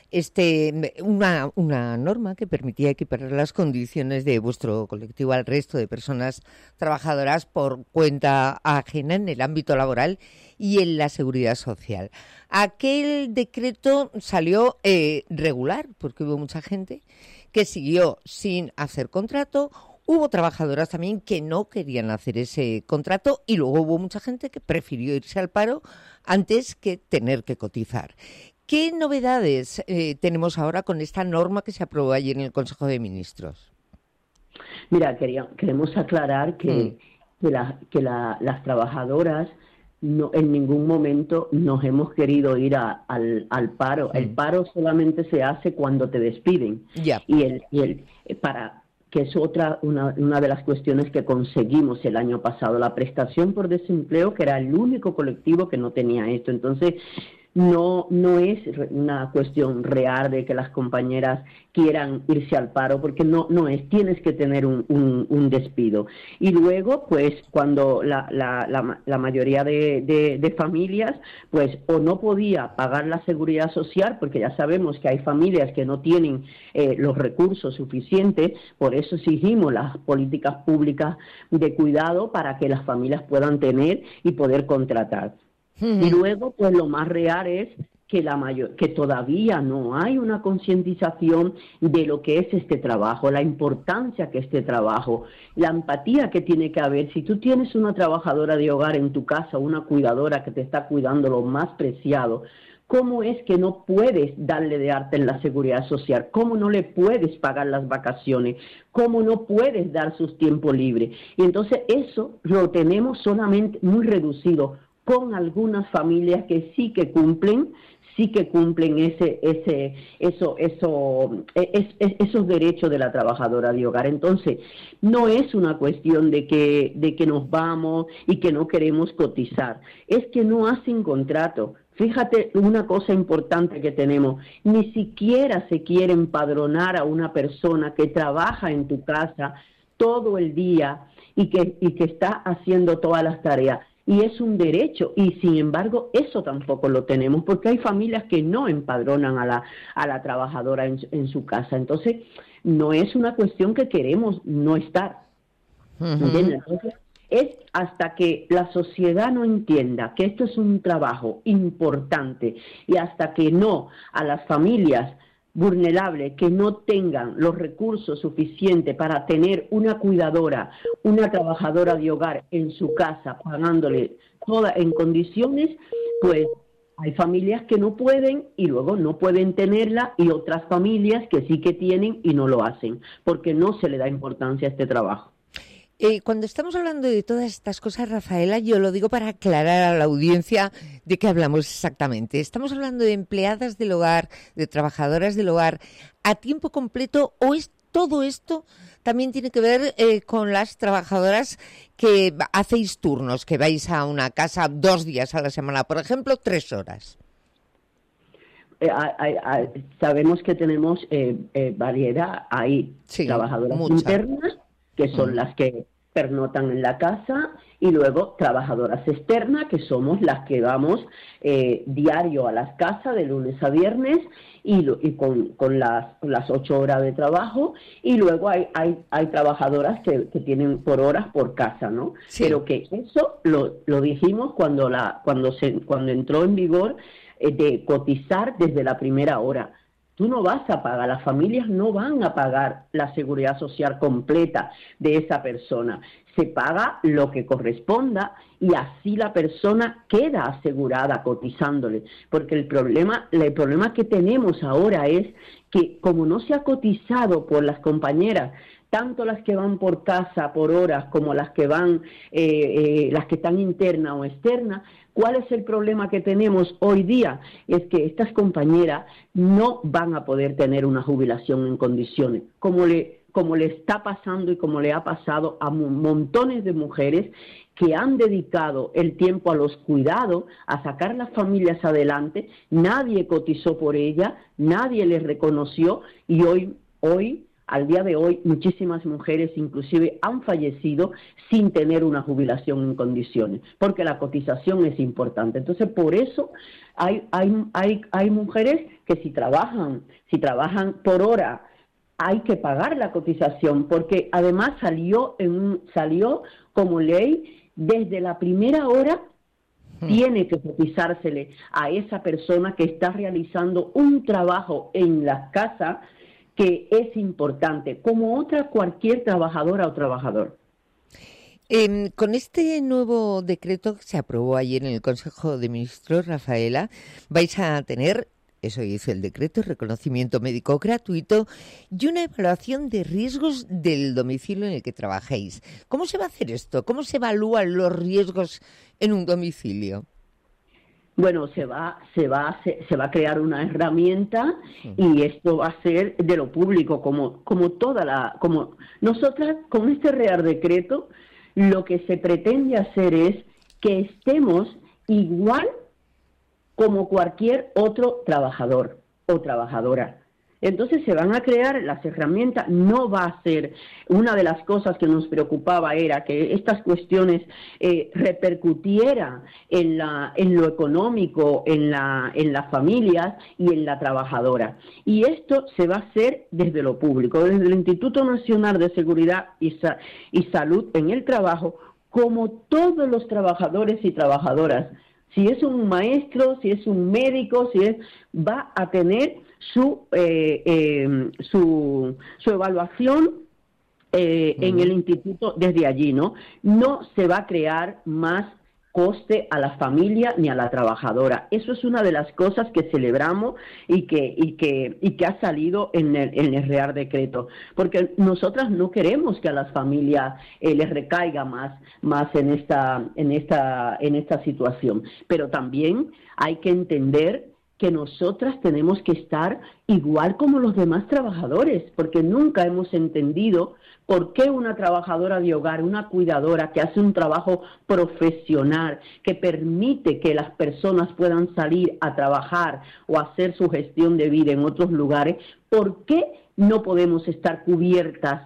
este una, una norma que permitía equiparar las condiciones de vuestro colectivo al resto de personas trabajadoras por cuenta ajena en el ámbito laboral y en la seguridad social. Aquel decreto salió eh, regular, porque hubo mucha gente que siguió sin hacer contrato. Hubo trabajadoras también que no querían hacer ese contrato, y luego hubo mucha gente que prefirió irse al paro antes que tener que cotizar. ¿Qué novedades eh, tenemos ahora con esta norma que se aprobó ayer en el Consejo de Ministros? Mira, quería, queremos aclarar que, mm. que, la, que la, las trabajadoras no, en ningún momento nos hemos querido ir a, al, al paro. Mm. El paro solamente se hace cuando te despiden. Yeah. Y el, y el para que es otra una, una de las cuestiones que conseguimos el año pasado, la prestación por desempleo, que era el único colectivo que no tenía esto. Entonces, no no es una cuestión real de que las compañeras quieran irse al paro, porque no no es, tienes que tener un, un, un despido. Y luego, pues, cuando la, la, la, la mayoría de, de, de familias, pues, o no podía pagar la seguridad social, porque ya sabemos que hay familias que no tienen eh, los recursos suficientes, por eso exigimos las políticas públicas de cuidado para que las familias puedan tener y poder contratar. Uh-huh. Y luego, pues lo más real es que la mayor, que todavía no hay una concientización de lo que es este trabajo, la importancia que este trabajo, la empatía que tiene que haber. Si tú tienes una trabajadora de hogar en tu casa, una cuidadora que te está cuidando lo más preciado, ¿cómo es que no puedes darle de alta en la seguridad social? ¿Cómo no le puedes pagar las vacaciones? ¿Cómo no puedes dar sus tiempos libres? Y entonces eso lo tenemos solamente muy reducido, con algunas familias que sí que cumplen, sí que cumplen ese, ese, eso, eso, es, es, esos derechos de la trabajadora de hogar. Entonces, no es una cuestión de que, de que nos vamos y que no queremos cotizar, es que no hacen contrato. Fíjate una cosa importante que tenemos, ni siquiera se quiere empadronar a una persona que trabaja en tu casa todo el día y que, y que está haciendo todas las tareas. Y es un derecho, y sin embargo eso tampoco lo tenemos, porque hay familias que no empadronan a la, a la trabajadora en, en su casa. Entonces, no es una cuestión que queremos no estar. Uh-huh. Entonces, es hasta que la sociedad no entienda que esto es un trabajo importante, y hasta que no a las familias vulnerables que no tengan los recursos suficientes para tener una cuidadora, una trabajadora de hogar en su casa, pagándole toda en condiciones, pues hay familias que no pueden y luego no pueden tenerla, y otras familias que sí que tienen y no lo hacen, porque no se le da importancia a este trabajo. Eh, cuando estamos hablando de todas estas cosas, Rafaela, yo lo digo para aclarar a la audiencia de qué hablamos exactamente. Estamos hablando de empleadas del hogar, de trabajadoras del hogar a tiempo completo, o es todo esto también tiene que ver eh, con las trabajadoras que hacéis turnos, que vais a una casa dos días a la semana, por ejemplo, tres horas. Eh, hay, hay, sabemos que tenemos eh, eh, variedad. Hay sí, trabajadoras mucha. internas, que son mm. las que pernotan en la casa, y luego trabajadoras externas, que somos las que vamos eh, diario a las casas de lunes a viernes, y, lo, y con, con las, las ocho horas de trabajo, y luego hay, hay, hay trabajadoras que, que tienen por horas por casa, ¿no? Sí. Pero que eso lo, lo dijimos cuando, la, cuando, se, cuando entró en vigor eh, de cotizar desde la primera hora. Tú no vas a pagar, las familias no van a pagar la seguridad social completa de esa persona. Se paga lo que corresponda, y así la persona queda asegurada cotizándole. Porque el problema, el problema que tenemos ahora es que, como no se ha cotizado por las compañeras, tanto las que van por casa, por horas, como las que van, eh, eh, las que están internas o externas, ¿cuál es el problema que tenemos hoy día? Es que estas compañeras no van a poder tener una jubilación en condiciones, como le, como le está pasando y como le ha pasado a montones de mujeres que han dedicado el tiempo a los cuidados, a sacar las familias adelante. Nadie cotizó por ella, nadie les reconoció, y hoy, hoy, al día de hoy, muchísimas mujeres inclusive han fallecido sin tener una jubilación en condiciones, porque la cotización es importante. Entonces, por eso hay, hay, hay, hay mujeres que si trabajan, si trabajan por hora, hay que pagar la cotización, porque además salió, en un, salió como ley desde la primera hora. Tiene que cotizársele a esa persona que está realizando un trabajo en la casa que es importante, como otra cualquier trabajadora o trabajador. Eh, con este nuevo decreto que se aprobó ayer en el Consejo de Ministros, Rafaela, vais a tener, eso dice el decreto, reconocimiento médico gratuito y una evaluación de riesgos del domicilio en el que trabajéis. ¿Cómo se va a hacer esto? ¿Cómo se evalúan los riesgos en un domicilio? Bueno, se va, se va, se, se va a crear una herramienta, y esto va a ser de lo público, como, como toda la, como nosotras con este Real Decreto, lo que se pretende hacer es que estemos igual como cualquier otro trabajador o trabajadora. Entonces se van a crear las herramientas. No va a ser, una de las cosas que nos preocupaba era que estas cuestiones eh, repercutieran en la, en lo económico, en la, en las familias y en la trabajadora. Y esto se va a hacer desde lo público, desde el Instituto Nacional de Seguridad y, Sa- y Salud en el Trabajo, como todos los trabajadores y trabajadoras. Si es un maestro, si es un médico, si es, va a tener su eh, eh, su, su evaluación eh, uh-huh. en el instituto desde allí, ¿no? No se va a crear más coste a la familia ni a la trabajadora. Eso es una de las cosas que celebramos y que y que y que ha salido en el, en el Real Decreto, porque nosotras no queremos que a las familias eh, les recaiga más más en esta en esta en esta situación, pero también hay que entender que nosotras tenemos que estar igual como los demás trabajadores, porque nunca hemos entendido por qué una trabajadora de hogar, una cuidadora que hace un trabajo profesional, que permite que las personas puedan salir a trabajar o hacer su gestión de vida en otros lugares, ¿por qué no podemos estar cubiertas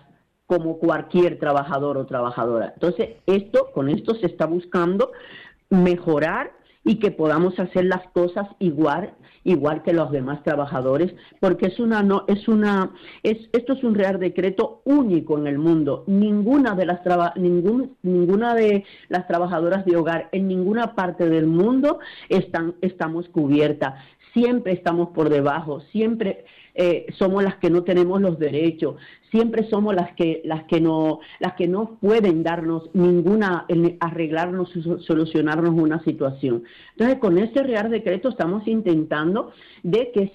como cualquier trabajador o trabajadora. Entonces, esto, con esto se está buscando mejorar y que podamos hacer las cosas igual igual que los demás trabajadores, porque es una no es una es esto es un Real Decreto único en el mundo. Ninguna de las traba, ningún, ninguna de las trabajadoras de hogar en ninguna parte del mundo están estamos cubiertas. Siempre estamos por debajo, siempre eh, somos las que no tenemos los derechos, siempre somos las que las que no las que no pueden darnos ninguna, arreglarnos, solucionarnos una situación. Entonces, con este Real Decreto estamos intentando de que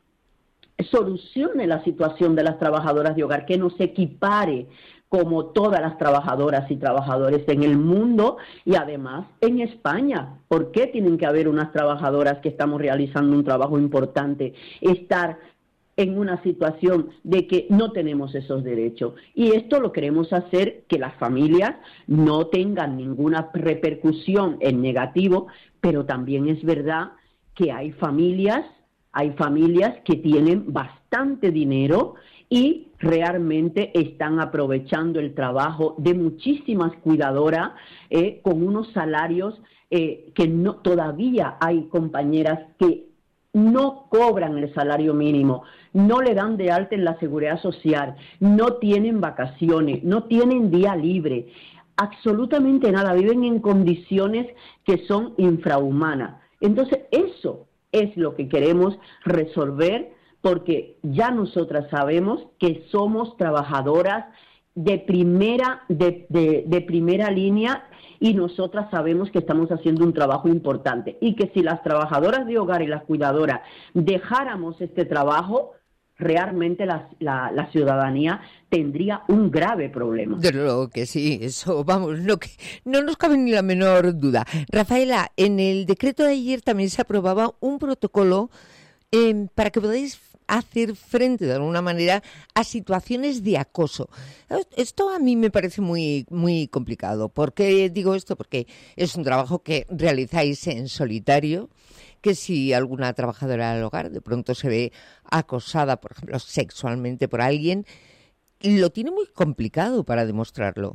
se solucione la situación de las trabajadoras de hogar, que nos equipare como todas las trabajadoras y trabajadores en el mundo y además en España. ¿Por qué tienen que haber unas trabajadoras que estamos realizando un trabajo importante, estar en una situación de que no tenemos esos derechos? Y esto lo queremos hacer que las familias no tengan ninguna repercusión en negativo, pero también es verdad que hay familias, hay familias que tienen bastante dinero y realmente están aprovechando el trabajo de muchísimas cuidadoras eh, con unos salarios eh, que no, todavía hay compañeras que no cobran el salario mínimo, no le dan de alta en la seguridad social, no tienen vacaciones, no tienen día libre, absolutamente nada, viven en condiciones que son infrahumanas. Entonces eso es lo que queremos resolver, porque ya nosotras sabemos que somos trabajadoras de primera, de, de, de primera línea y nosotras sabemos que estamos haciendo un trabajo importante y que si las trabajadoras de hogar y las cuidadoras dejáramos este trabajo, realmente la, la, la ciudadanía tendría un grave problema. De lo que sí, eso, vamos, no, que, no nos cabe ni la menor duda. Rafaela, en el decreto de ayer también se aprobaba un protocolo eh, para que podáis hacer frente de alguna manera a situaciones de acoso. Esto a mí me parece muy, muy complicado. ¿Por qué digo esto? Porque es un trabajo que realizáis en solitario, que si alguna trabajadora del hogar de pronto se ve acosada, por ejemplo, sexualmente por alguien, lo tiene muy complicado para demostrarlo.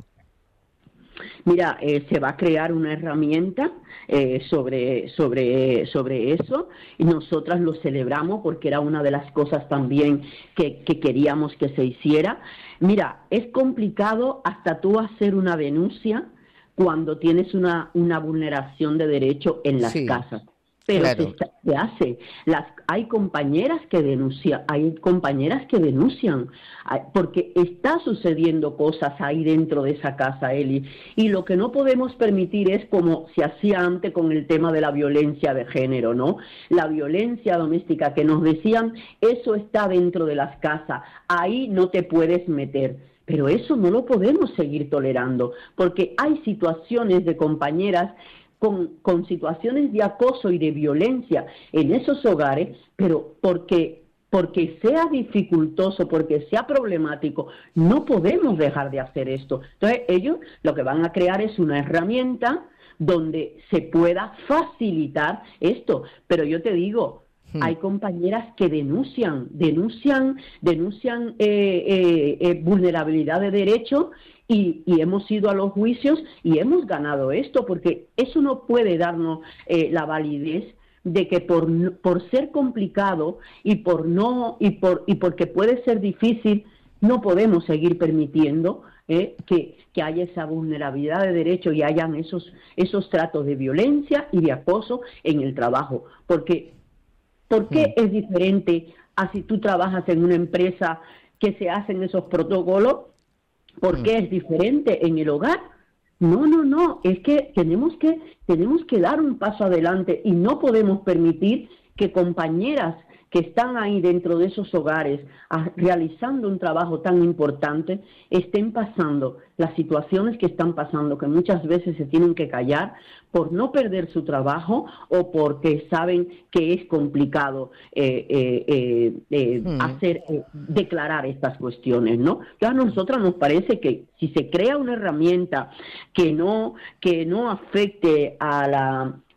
Mira, eh, se va a crear una herramienta eh, sobre, sobre, sobre eso y nosotras lo celebramos porque era una de las cosas también que, que queríamos que se hiciera. Mira, es complicado hasta tú hacer una denuncia cuando tienes una, una vulneración de derecho en las sí. casas. Pero claro. se, se hace. Las, hay compañeras que denuncian, hay compañeras que denuncian, porque está sucediendo cosas ahí dentro de esa casa, Eli. Y lo que no podemos permitir es como se hacía antes con el tema de la violencia de género, ¿no? La violencia doméstica, que nos decían, eso está dentro de las casas, ahí no te puedes meter. Pero eso no lo podemos seguir tolerando, porque hay situaciones de compañeras Con, con situaciones de acoso y de violencia en esos hogares, pero porque, porque sea dificultoso, porque sea problemático, no podemos dejar de hacer esto. Entonces ellos lo que van a crear es una herramienta donde se pueda facilitar esto, pero yo te digo, hmm. hay compañeras que denuncian, denuncian, denuncian eh, eh, eh, vulnerabilidad de derechos. Y, y hemos ido a los juicios y hemos ganado esto, porque eso no puede darnos eh, la validez de que por, por ser complicado y por no y por y porque puede ser difícil, no podemos seguir permitiendo eh, que, que haya esa vulnerabilidad de derechos y hayan esos esos tratos de violencia y de acoso en el trabajo. Porque ¿por qué es diferente a si tú trabajas en una empresa que se hacen esos protocolos? ¿Por qué es diferente en el hogar? No, no, no, es que tenemos que tenemos que dar un paso adelante y no podemos permitir que compañeras que están ahí dentro de esos hogares a, realizando un trabajo tan importante estén pasando las situaciones que están pasando, que muchas veces se tienen que callar por no perder su trabajo o porque saben que es complicado eh, eh, eh, eh, hmm. hacer eh, declarar estas cuestiones, ¿no? Ya a nosotras nos parece que si se crea una herramienta que no que no afecte a la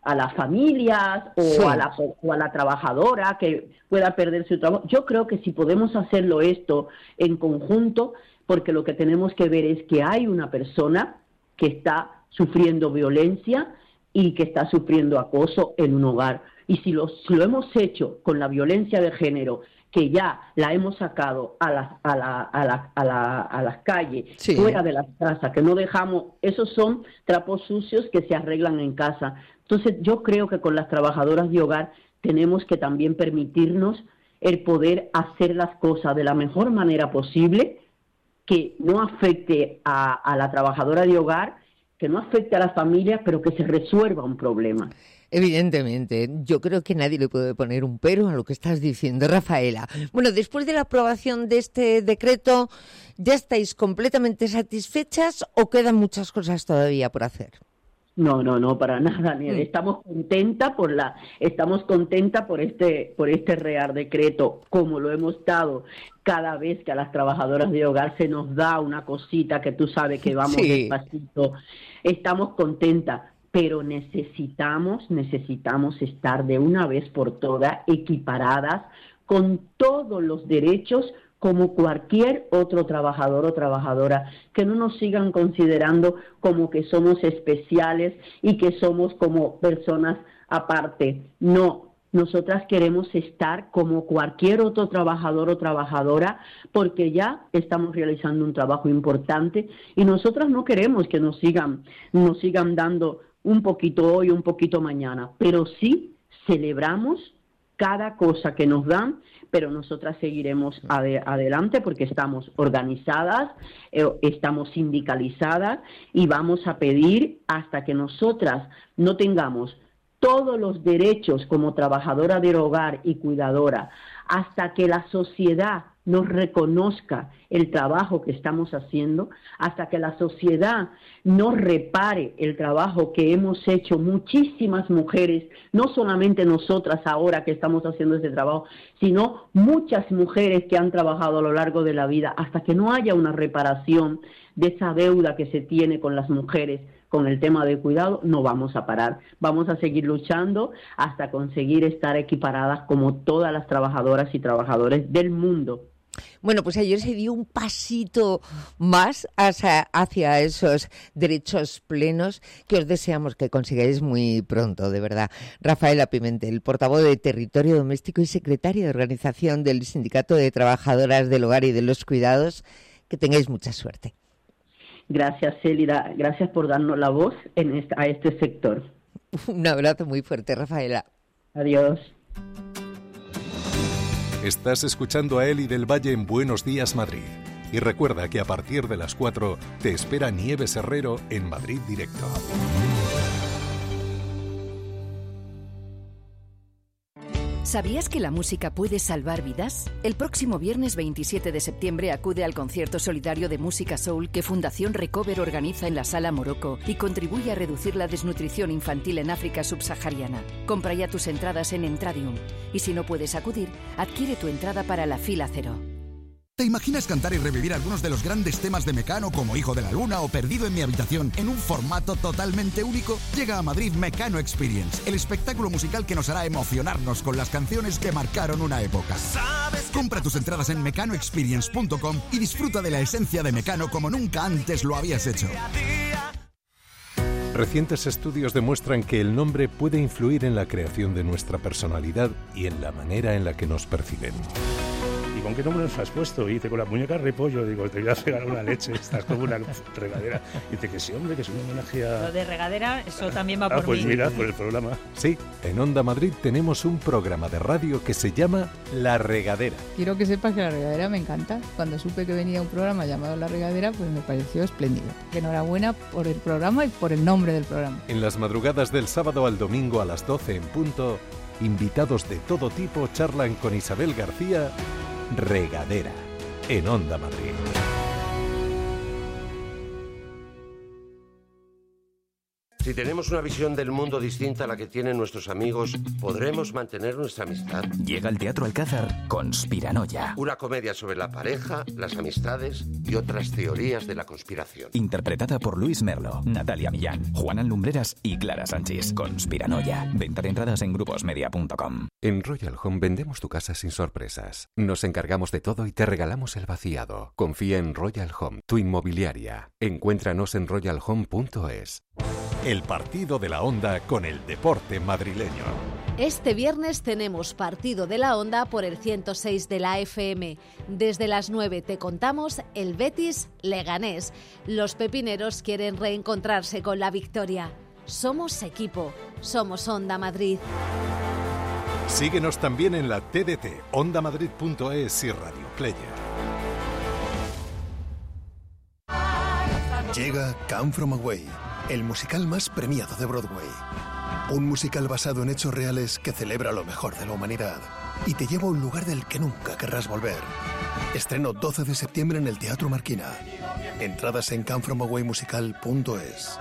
a las familias o, sí. a la, o a la trabajadora que pueda perder su trabajo. Yo creo que si podemos hacerlo esto en conjunto, porque lo que tenemos que ver es que hay una persona que está sufriendo violencia y que está sufriendo acoso en un hogar. Y si lo, si lo hemos hecho con la violencia de género, que ya la hemos sacado a, la, a, la, a, la, a, la, a las calles, sí. fuera de las casas, que no dejamos, esos son trapos sucios que se arreglan en casa. Entonces yo creo que con las trabajadoras de hogar tenemos que también permitirnos el poder hacer las cosas de la mejor manera posible, que no afecte a, a la trabajadora de hogar, que no afecte a las familias, pero que se resuelva un problema. Evidentemente, yo creo que nadie le puede poner un pero a lo que estás diciendo, Rafaela. Bueno, después de la aprobación de este decreto, ¿ya estáis completamente satisfechas o quedan muchas cosas todavía por hacer? No, no, no, para nada, Niel. Estamos contentas por la, estamos contentas por este, por este Real Decreto, como lo hemos estado cada vez que a las trabajadoras de hogar se nos da una cosita que tú sabes que vamos sí. despacito. Estamos contentas, pero necesitamos, necesitamos estar de una vez por todas equiparadas con todos los derechos como cualquier otro trabajador o trabajadora, que no nos sigan considerando como que somos especiales y que somos como personas aparte. No, nosotras queremos estar como cualquier otro trabajador o trabajadora, porque ya estamos realizando un trabajo importante y nosotras no queremos que nos sigan, nos sigan dando un poquito hoy, un poquito mañana, pero sí celebramos cada cosa que nos dan, pero nosotras seguiremos ade- adelante porque estamos organizadas, eh, estamos sindicalizadas y vamos a pedir hasta que nosotras no tengamos todos los derechos como trabajadora del hogar y cuidadora, hasta que la sociedad nos reconozca el trabajo que estamos haciendo, hasta que la sociedad nos repare el trabajo que hemos hecho muchísimas mujeres, no solamente nosotras ahora que estamos haciendo este trabajo, sino muchas mujeres que han trabajado a lo largo de la vida, hasta que no haya una reparación de esa deuda que se tiene con las mujeres, con el tema de cuidado, no vamos a parar. Vamos a seguir luchando hasta conseguir estar equiparadas como todas las trabajadoras y trabajadores del mundo. Bueno, pues ayer se dio un pasito más hacia, hacia esos derechos plenos que os deseamos que consigáis muy pronto, de verdad. Rafaela Pimentel, portavoz de Territorio Doméstico y secretaria de organización del Sindicato de Trabajadoras del Hogar y de los Cuidados, que tengáis mucha suerte. Gracias, Célida. Gracias por darnos la voz en esta, a este sector. Un abrazo muy fuerte, Rafaela. Adiós. Estás escuchando a Eli del Valle en Buenos Días Madrid. Y recuerda que a partir de las cuatro te espera Nieves Herrero en Madrid Directo. ¿Sabías que la música puede salvar vidas? El próximo viernes veintisiete de septiembre acude al concierto solidario de música soul que Fundación Recover organiza en la Sala Morocco y contribuye a reducir la desnutrición infantil en África subsahariana. Compra ya tus entradas en Entradium. Y si no puedes acudir, adquiere tu entrada para la fila cero. ¿Te imaginas cantar y revivir algunos de los grandes temas de Mecano como Hijo de la Luna o Perdido en mi habitación en un formato totalmente único? Llega a Madrid Mecano Experience, el espectáculo musical que nos hará emocionarnos con las canciones que marcaron una época. Compra tus entradas en mecano experience punto com y disfruta de la esencia de Mecano como nunca antes lo habías hecho. Recientes estudios demuestran que el nombre puede influir en la creación de nuestra personalidad y en la manera en la que nos perciben. ¿Y con qué nombre nos has puesto? Y dice, con la muñeca repollo. Digo, te voy a regalar una leche, estás como una regadera. Y dice que sí, hombre, que es un homenaje a... Lo de regadera, eso también va ah, por pues mí. Pues mira, por el programa. Sí, en Onda Madrid tenemos un programa de radio que se llama La Regadera. Quiero que sepas que La Regadera me encanta. Cuando supe que venía un programa llamado La Regadera, pues me pareció espléndido. Enhorabuena por el programa y por el nombre del programa. En las madrugadas del sábado al domingo a las doce en punto, invitados de todo tipo charlan con Isabel García. Regadera, en Onda Madrid. Si tenemos una visión del mundo distinta a la que tienen nuestros amigos, ¿podremos mantener nuestra amistad? Llega al Teatro Alcázar Conspiranoia. Una comedia sobre la pareja, las amistades y otras teorías de la conspiración. Interpretada por Luis Merlo, Natalia Millán, Juana Lumbreras y Clara Sánchez. Conspiranoia. Venta de entradas en gruposmedia punto com. En Royal Home vendemos tu casa sin sorpresas. Nos encargamos de todo y te regalamos el vaciado. Confía en Royal Home, tu inmobiliaria. Encuéntranos en royal home punto es. El partido de la Onda con el deporte madrileño. Este viernes tenemos partido de la Onda por el ciento seis de la F M. Desde las nueve te contamos el Betis Leganés. Los pepineros quieren reencontrarse con la victoria. Somos equipo, somos Onda Madrid. Síguenos también en la T D T, onda madrid punto es y Radio Player. Llega Come From Away, el musical más premiado de Broadway. Un musical basado en hechos reales que celebra lo mejor de la humanidad y te lleva a un lugar del que nunca querrás volver. Estreno doce de septiembre en el Teatro Marquina. Entradas en come from away musical punto es.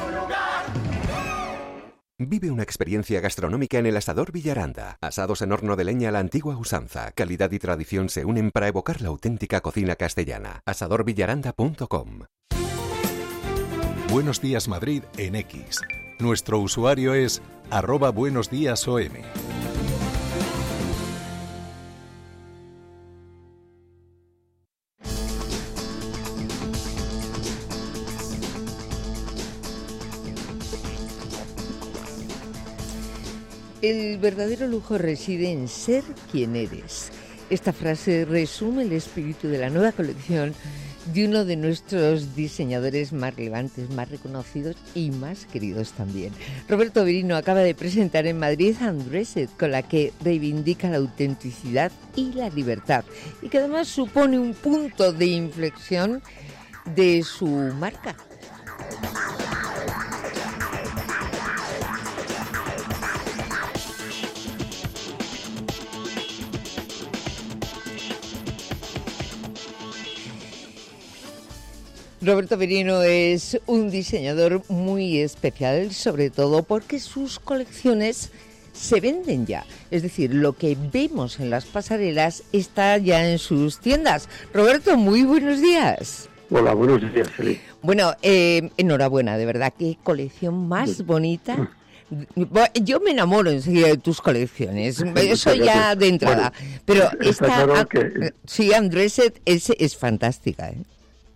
Vive una experiencia gastronómica en el Asador Villaranda. Asados en horno de leña a la antigua usanza. Calidad y tradición se unen para evocar la auténtica cocina castellana. asador villaranda punto com. Buenos Días Madrid en X. Nuestro usuario es arroba buenos días O M. El verdadero lujo reside en ser quien eres. Esta frase resume el espíritu de la nueva colección de uno de nuestros diseñadores más relevantes, más reconocidos y más queridos también. Roberto Verino acaba de presentar en Madrid Undressed, con la que reivindica la autenticidad y la libertad, y que además supone un punto de inflexión de su marca. Roberto Verino es un diseñador muy especial, sobre todo porque sus colecciones se venden ya. Es decir, lo que vemos en las pasarelas está ya en sus tiendas. Roberto, muy buenos días. Hola, buenos días, Eli. Bueno, eh, enhorabuena, de verdad, qué colección más bonita. Yo me enamoro enseguida de tus colecciones, eso ya de entrada. Bueno, pero esta, claro que... sí, Undressed es, es fantástica, ¿eh?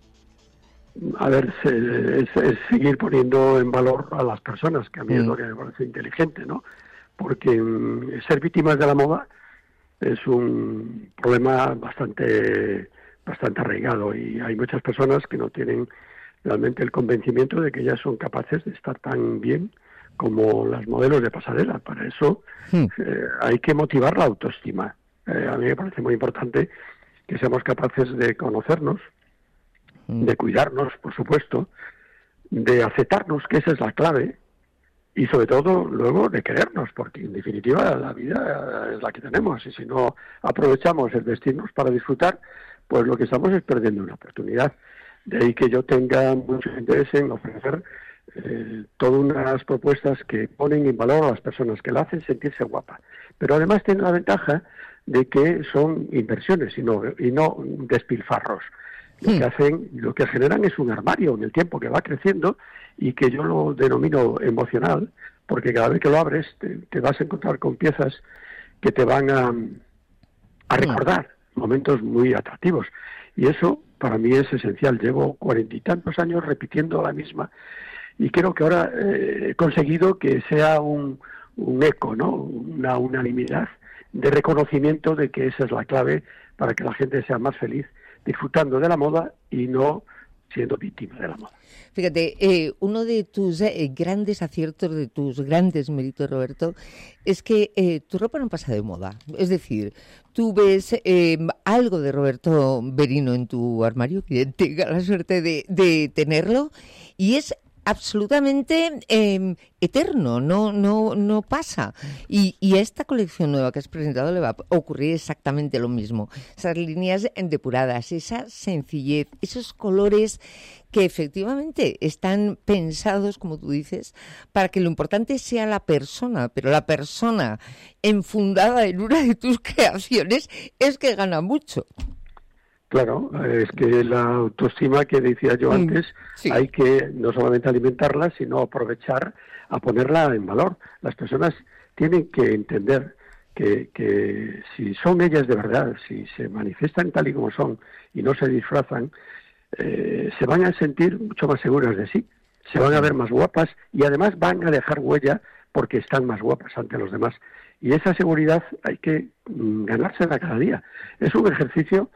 A ver, es, es seguir poniendo en valor a las personas, que a mí mm. es lo que me parece inteligente, ¿no? Porque mm, ser víctimas de la moda es un problema bastante bastante arraigado y hay muchas personas que no tienen realmente el convencimiento de que ellas son capaces de estar tan bien como las modelos de pasarela. Para eso mm. eh, hay que motivar la autoestima. Eh, a mí me parece muy importante que seamos capaces de conocernos, de cuidarnos, por supuesto, de aceptarnos, que esa es la clave, y sobre todo luego de querernos, porque en definitiva la vida es la que tenemos, y si no aprovechamos el vestirnos para disfrutar, pues lo que estamos es perdiendo una oportunidad. De ahí que yo tenga mucho interés en ofrecer eh, todas unas propuestas que ponen en valor a las personas, que la hacen sentirse guapa, pero además tienen la ventaja de que son inversiones y no, y no despilfarros. Lo que hacen, lo que generan es un armario en el tiempo que va creciendo y que yo lo denomino emocional, porque cada vez que lo abres te, te vas a encontrar con piezas que te van a, a recordar momentos muy atractivos. Y eso para mí es esencial. Llevo cuarenta y tantos años repitiendo la misma y creo que ahora eh, he conseguido que sea un, un eco, ¿no? Una unanimidad de reconocimiento de que esa es la clave para que la gente sea más feliz, disfrutando de la moda y no siendo víctima de la moda. Fíjate, eh, uno de tus eh, grandes aciertos, de tus grandes méritos, Roberto, es que eh, tu ropa no pasa de moda. Es decir, tú ves eh, algo de Roberto Verino en tu armario, que tenga la suerte de, de tenerlo, y es absolutamente eh, eterno, no, no, no pasa. Y, y a esta colección nueva que has presentado le va a ocurrir exactamente lo mismo. Esas líneas depuradas, esa sencillez, esos colores que efectivamente están pensados, como tú dices, para que lo importante sea la persona, pero la persona enfundada en una de tus creaciones es que gana mucho. Claro, es que la autoestima que decía yo antes, sí. Hay que no solamente alimentarla, sino aprovechar a ponerla en valor. Las personas tienen que entender que, que si son ellas de verdad, si se manifiestan tal y como son y no se disfrazan, eh, se van a sentir mucho más seguras de sí, se van a ver más guapas y además van a dejar huella porque están más guapas ante los demás. Y esa seguridad hay que mm, ganársela cada día. Es un ejercicio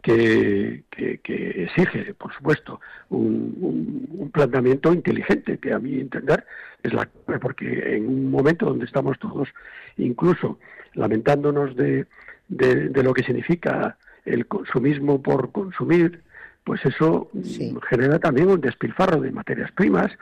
Que, que, que exige, por supuesto, un, un, un planteamiento inteligente, que a mi entender es la clave, porque en un momento donde estamos todos incluso lamentándonos de, de, de lo que significa el consumismo por consumir, pues eso sí. genera también un despilfarro de materias primas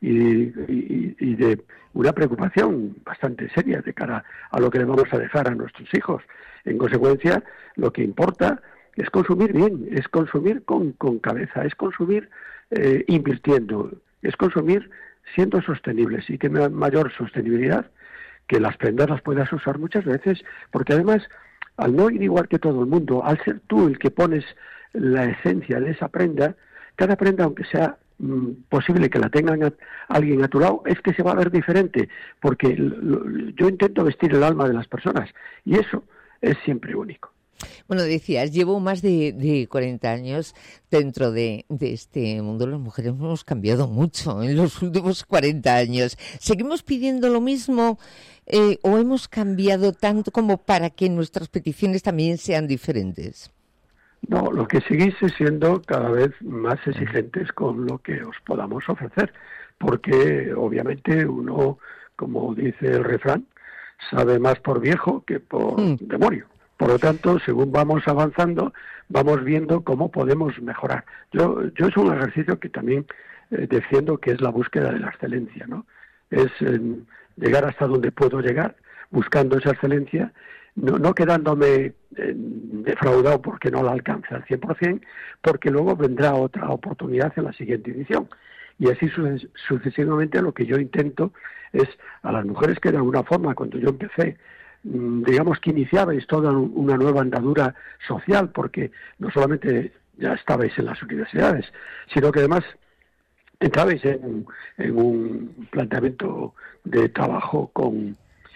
y, y, y de una preocupación bastante seria de cara a lo que le vamos a dejar a nuestros hijos. En consecuencia, lo que importa es consumir bien, es consumir con, con cabeza, es consumir eh, invirtiendo, es consumir siendo sostenibles y que mayor sostenibilidad que las prendas las puedas usar muchas veces, porque además al no ir igual que todo el mundo, al ser tú el que pones la esencia de esa prenda, cada prenda, aunque sea mm, posible que la tengan a, alguien a tu lado, es que se va a ver diferente, porque lo, yo intento vestir el alma de las personas y eso es siempre único. Bueno, decías, llevo más de, de cuarenta años dentro de, de este mundo. Las mujeres hemos cambiado mucho en los últimos cuarenta años. ¿Seguimos pidiendo lo mismo eh, o hemos cambiado tanto como para que nuestras peticiones también sean diferentes? No, lo que seguís es siendo cada vez más exigentes con lo que os podamos ofrecer, porque obviamente uno, como dice el refrán, sabe más por viejo que por mm. demonio. Por lo tanto, según vamos avanzando, vamos viendo cómo podemos mejorar. Yo, yo es un ejercicio que también eh, defiendo, que es la búsqueda de la excelencia, ¿no? Es eh, llegar hasta donde puedo llegar, buscando esa excelencia, no, no quedándome eh, defraudado porque no la alcance al cien por ciento, porque luego vendrá otra oportunidad en la siguiente edición. Y así su- sucesivamente lo que yo intento es a las mujeres que de alguna forma, cuando yo empecé, digamos que iniciabais toda una nueva andadura social, porque no solamente ya estabais en las universidades, sino que además entrabais en, en un planteamiento de trabajo con,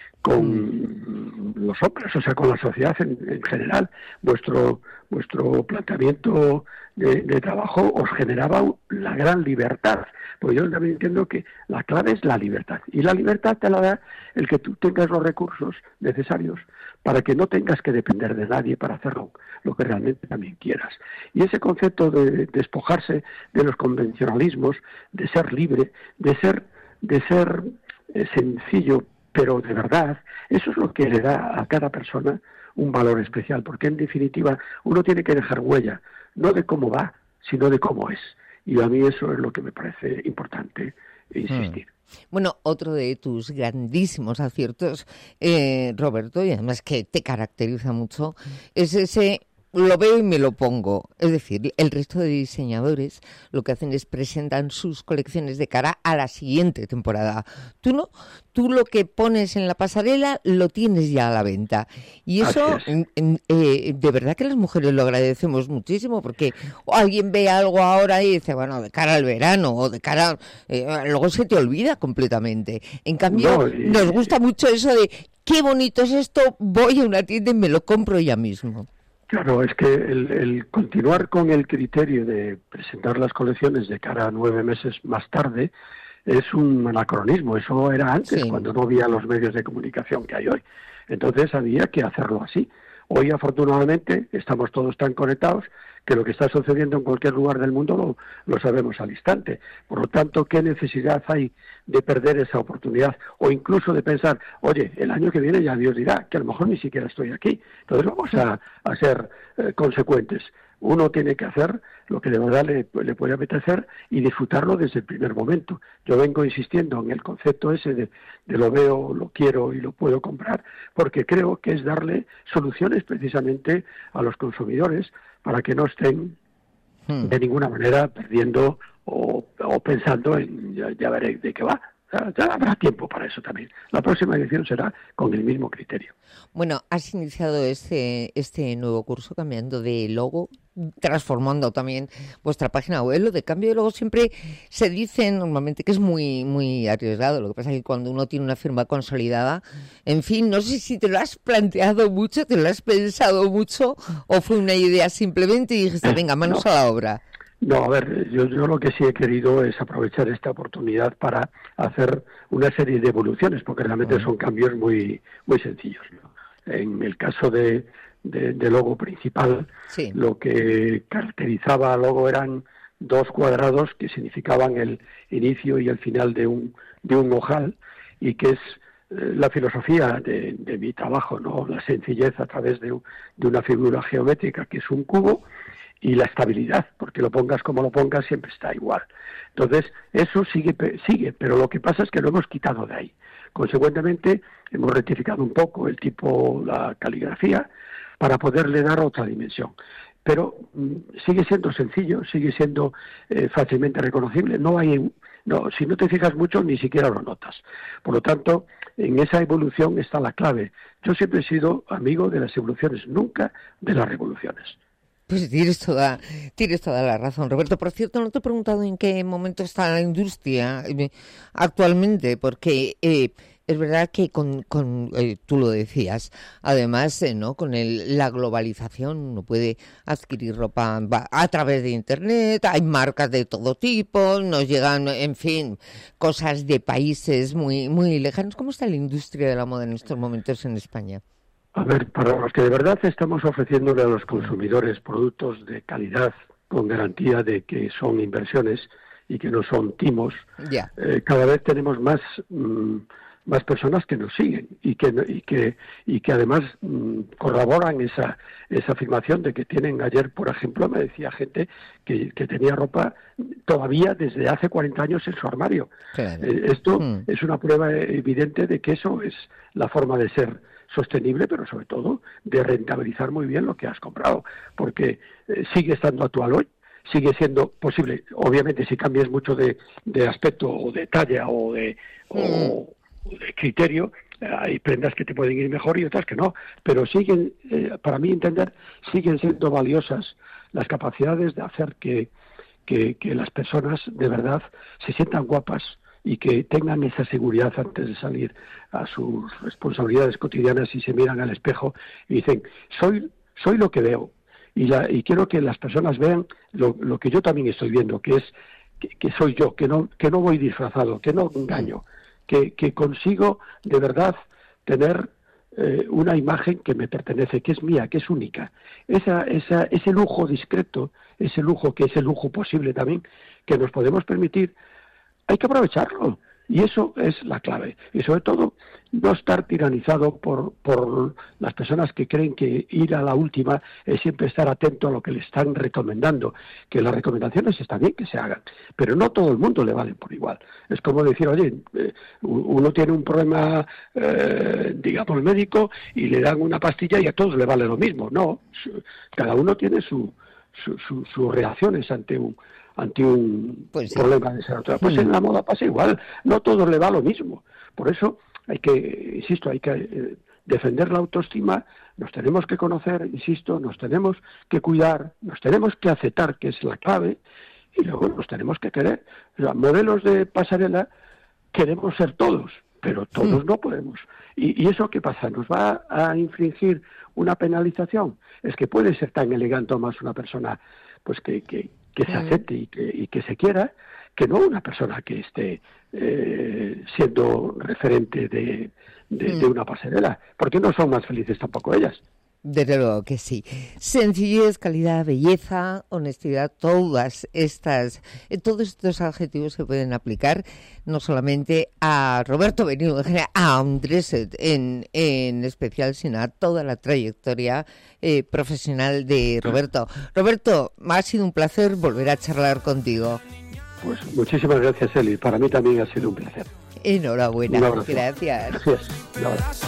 con los hombres, o sea, con la sociedad en, en general. Vuestro vuestro planteamiento de, de trabajo os generaba la gran libertad, porque yo también entiendo que la clave es la libertad, y la libertad te la da el que tú tengas los recursos necesarios para que no tengas que depender de nadie para hacerlo lo que realmente también quieras. Y ese concepto de despojarse de los convencionalismos, de ser libre, de ser de ser eh, sencillo, pero de verdad, eso es lo que le da a cada persona un valor especial, porque en definitiva uno tiene que dejar huella, no de cómo va, sino de cómo es. Y a mí eso es lo que me parece importante insistir. Hmm. Bueno, otro de tus grandísimos aciertos, eh, Roberto, y además que te caracteriza mucho, es ese... lo veo y me lo pongo. Es decir, el resto de diseñadores lo que hacen es presentan sus colecciones de cara a la siguiente temporada. Tú no, tú lo que pones en la pasarela lo tienes ya a la venta. Y eso, en, en, eh, de verdad que las mujeres lo agradecemos muchísimo, porque alguien ve algo ahora y dice, bueno, de cara al verano o de cara... Eh, luego se te olvida completamente. En cambio, no, y... nos gusta mucho eso de, qué bonito es esto, voy a una tienda y me lo compro ya mismo. Claro, es que el, el continuar con el criterio de presentar las colecciones de cara a nueve meses más tarde es un anacronismo. Eso era antes, sí, cuando no había los medios de comunicación que hay hoy. Entonces había que hacerlo así. Hoy, afortunadamente, estamos todos tan conectados que lo que está sucediendo en cualquier lugar del mundo lo, lo sabemos al instante. Por lo tanto, ¿qué necesidad hay de perder esa oportunidad? O incluso de pensar, oye, el año que viene ya Dios dirá que a lo mejor ni siquiera estoy aquí. Entonces vamos a, a ser eh, consecuentes. Uno tiene que hacer lo que de verdad le, le puede apetecer y disfrutarlo desde el primer momento. Yo vengo insistiendo en el concepto ese de, de lo veo, lo quiero y lo puedo comprar, porque creo que es darle soluciones precisamente a los consumidores para que no estén hmm. de ninguna manera perdiendo o, o pensando en ya, ya veré de qué va. Ya, ya habrá tiempo para eso también. La próxima edición será con el mismo criterio. Bueno, has iniciado este, este nuevo curso cambiando de logo, transformando también vuestra página web. Lo de cambio de logo siempre se dice normalmente que es muy muy arriesgado. Lo que pasa es que cuando uno tiene una firma consolidada, en fin, no sé si te lo has planteado mucho, te lo has pensado mucho o fue una idea simplemente y dijiste, venga, manos no. a la obra. No, a ver, yo, yo lo que sí he querido es aprovechar esta oportunidad para hacer una serie de evoluciones, porque realmente son cambios muy muy sencillos, ¿no? En el caso de, de, de logo principal, sí. lo que caracterizaba al logo eran dos cuadrados que significaban el inicio y el final de un de un ojal, y que es eh, la filosofía de, de mi trabajo, ¿no? La sencillez a través de, de una figura geométrica que es un cubo, y la estabilidad, porque lo pongas como lo pongas siempre está igual. Entonces, eso sigue, sigue, pero lo que pasa es que lo hemos quitado de ahí. Consecuentemente, hemos rectificado un poco el tipo, la caligrafía, para poderle dar otra dimensión. Pero mmm, sigue siendo sencillo, sigue siendo eh, fácilmente reconocible. No hay, no, si no te fijas mucho, ni siquiera lo notas. Por lo tanto, en esa evolución está la clave. Yo siempre he sido amigo de las evoluciones, nunca de las revoluciones. Pues tienes toda, tienes toda la razón, Roberto. Por cierto, no te he preguntado en qué momento está la industria actualmente, porque eh, es verdad que con, con eh, tú lo decías, además, eh, no, con el, la globalización uno puede adquirir ropa a través de internet, hay marcas de todo tipo, nos llegan, en fin, cosas de países muy, muy lejanos. ¿Cómo está la industria de la moda en estos momentos en España? A ver, para los que de verdad estamos ofreciéndole a los consumidores productos de calidad con garantía de que son inversiones y que no son timos, yeah. eh, cada vez tenemos más mmm, más personas que nos siguen y que y que y que además mmm, corroboran esa esa afirmación de que tienen. Ayer, por ejemplo, me decía gente que, que tenía ropa todavía desde hace cuarenta años en su armario. Claro. Eh, esto mm. es una prueba evidente de que eso es la forma de ser sostenible, pero sobre todo de rentabilizar muy bien lo que has comprado, porque eh, sigue estando actual hoy, sigue siendo posible, obviamente si cambias mucho de, de aspecto o de talla o de, mm. o, o de criterio, eh, hay prendas que te pueden ir mejor y otras que no, pero siguen, eh, para mí entender, siguen siendo valiosas las capacidades de hacer que, que, que las personas de verdad se sientan guapas y que tengan esa seguridad antes de salir a sus responsabilidades cotidianas y se miran al espejo y dicen, soy soy lo que veo. Y, la, y quiero que las personas vean lo, lo que yo también estoy viendo, que es que, que soy yo, que no que no voy disfrazado, que no engaño, que, que consigo de verdad tener eh, una imagen que me pertenece, que es mía, que es única. Esa, esa, ese lujo discreto, ese lujo que es el lujo posible también, que nos podemos permitir, hay que aprovecharlo, y eso es la clave. Y sobre todo, no estar tiranizado por, por las personas que creen que ir a la última es siempre estar atento a lo que le están recomendando, que las recomendaciones están bien que se hagan, pero no todo el mundo le valen por igual. Es como decir, oye, eh, uno tiene un problema, eh, digamos, médico, y le dan una pastilla y a todos le vale lo mismo. No, cada uno tiene su, su, su, sus reacciones ante un ante un pues sí. problema de esa otra. Pues en la moda pasa igual, no todo le va lo mismo. Por eso hay que, insisto, hay que eh, defender la autoestima, nos tenemos que conocer, insisto, nos tenemos que cuidar, nos tenemos que aceptar, que es la clave, y luego nos tenemos que querer. O sea, modelos de pasarela queremos ser todos, pero todos sí. no podemos. ¿Y, ¿Y eso qué pasa? ¿Nos va a infringir una penalización? Es que puede ser tan elegante o más una persona pues que, que que se acepte y que, y que se quiera, que no una persona que esté eh, siendo referente de, de, mm. de una pasarela, porque no son más felices tampoco ellas. Desde luego que sí. Sencillez, calidad, belleza, honestidad, todas estas, eh, todos estos adjetivos se pueden aplicar no solamente a Roberto Benigno, a Undressed en, en especial, sino a toda la trayectoria eh, profesional de Roberto. Roberto, ha sido un placer volver a charlar contigo. Pues muchísimas gracias, Eli. Para mí también ha sido un placer. Enhorabuena. Un abrazo. Gracias. Gracias. Un abrazo.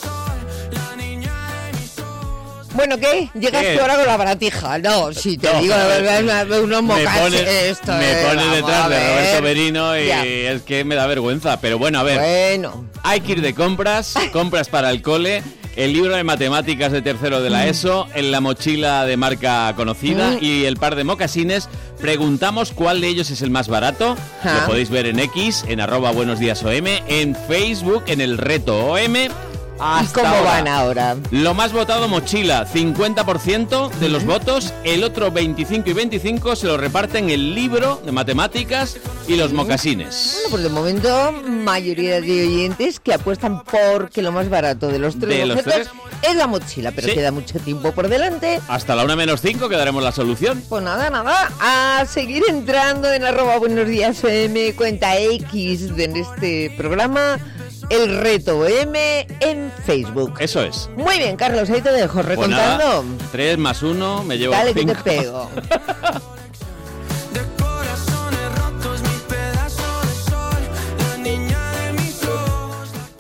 Bueno, ¿qué? Llegaste ¿Qué? ahora con la baratija. No, si te No, digo, me- unos me mocas. pone, esto me es, pone vamos detrás a de ver. Roberto Benigno y Ya. es que me da vergüenza. Pero bueno, a ver. Bueno. Hay que ir de compras, compras para el cole, el libro de matemáticas de tercero de la ESO, en la mochila de marca conocida Mm. y el par de mocasines. Preguntamos cuál de ellos es el más barato. Ah. Lo podéis ver en X, en arroba buenos días O M, en Facebook, en el reto O M. Hasta ¿Y cómo ahora. van ahora? Lo más votado, mochila, cincuenta por ciento de los votos. El otro veinticinco y veinticinco se lo reparten el libro de matemáticas y los mocasines. Bueno, pues de momento, mayoría de oyentes que apuestan porque lo más barato de los tres De los objetos es la mochila, pero Sí. queda mucho tiempo por delante. Hasta la una menos cinco que daremos la solución. Pues nada, nada, a seguir entrando en arroba buenos días O M, cuenta X de este programa, el reto O M en Facebook. Eso es. Muy bien, Carlos, ahí te dejo Pues recontando. nada, tres más uno, me llevo Dale que te cinco. pego.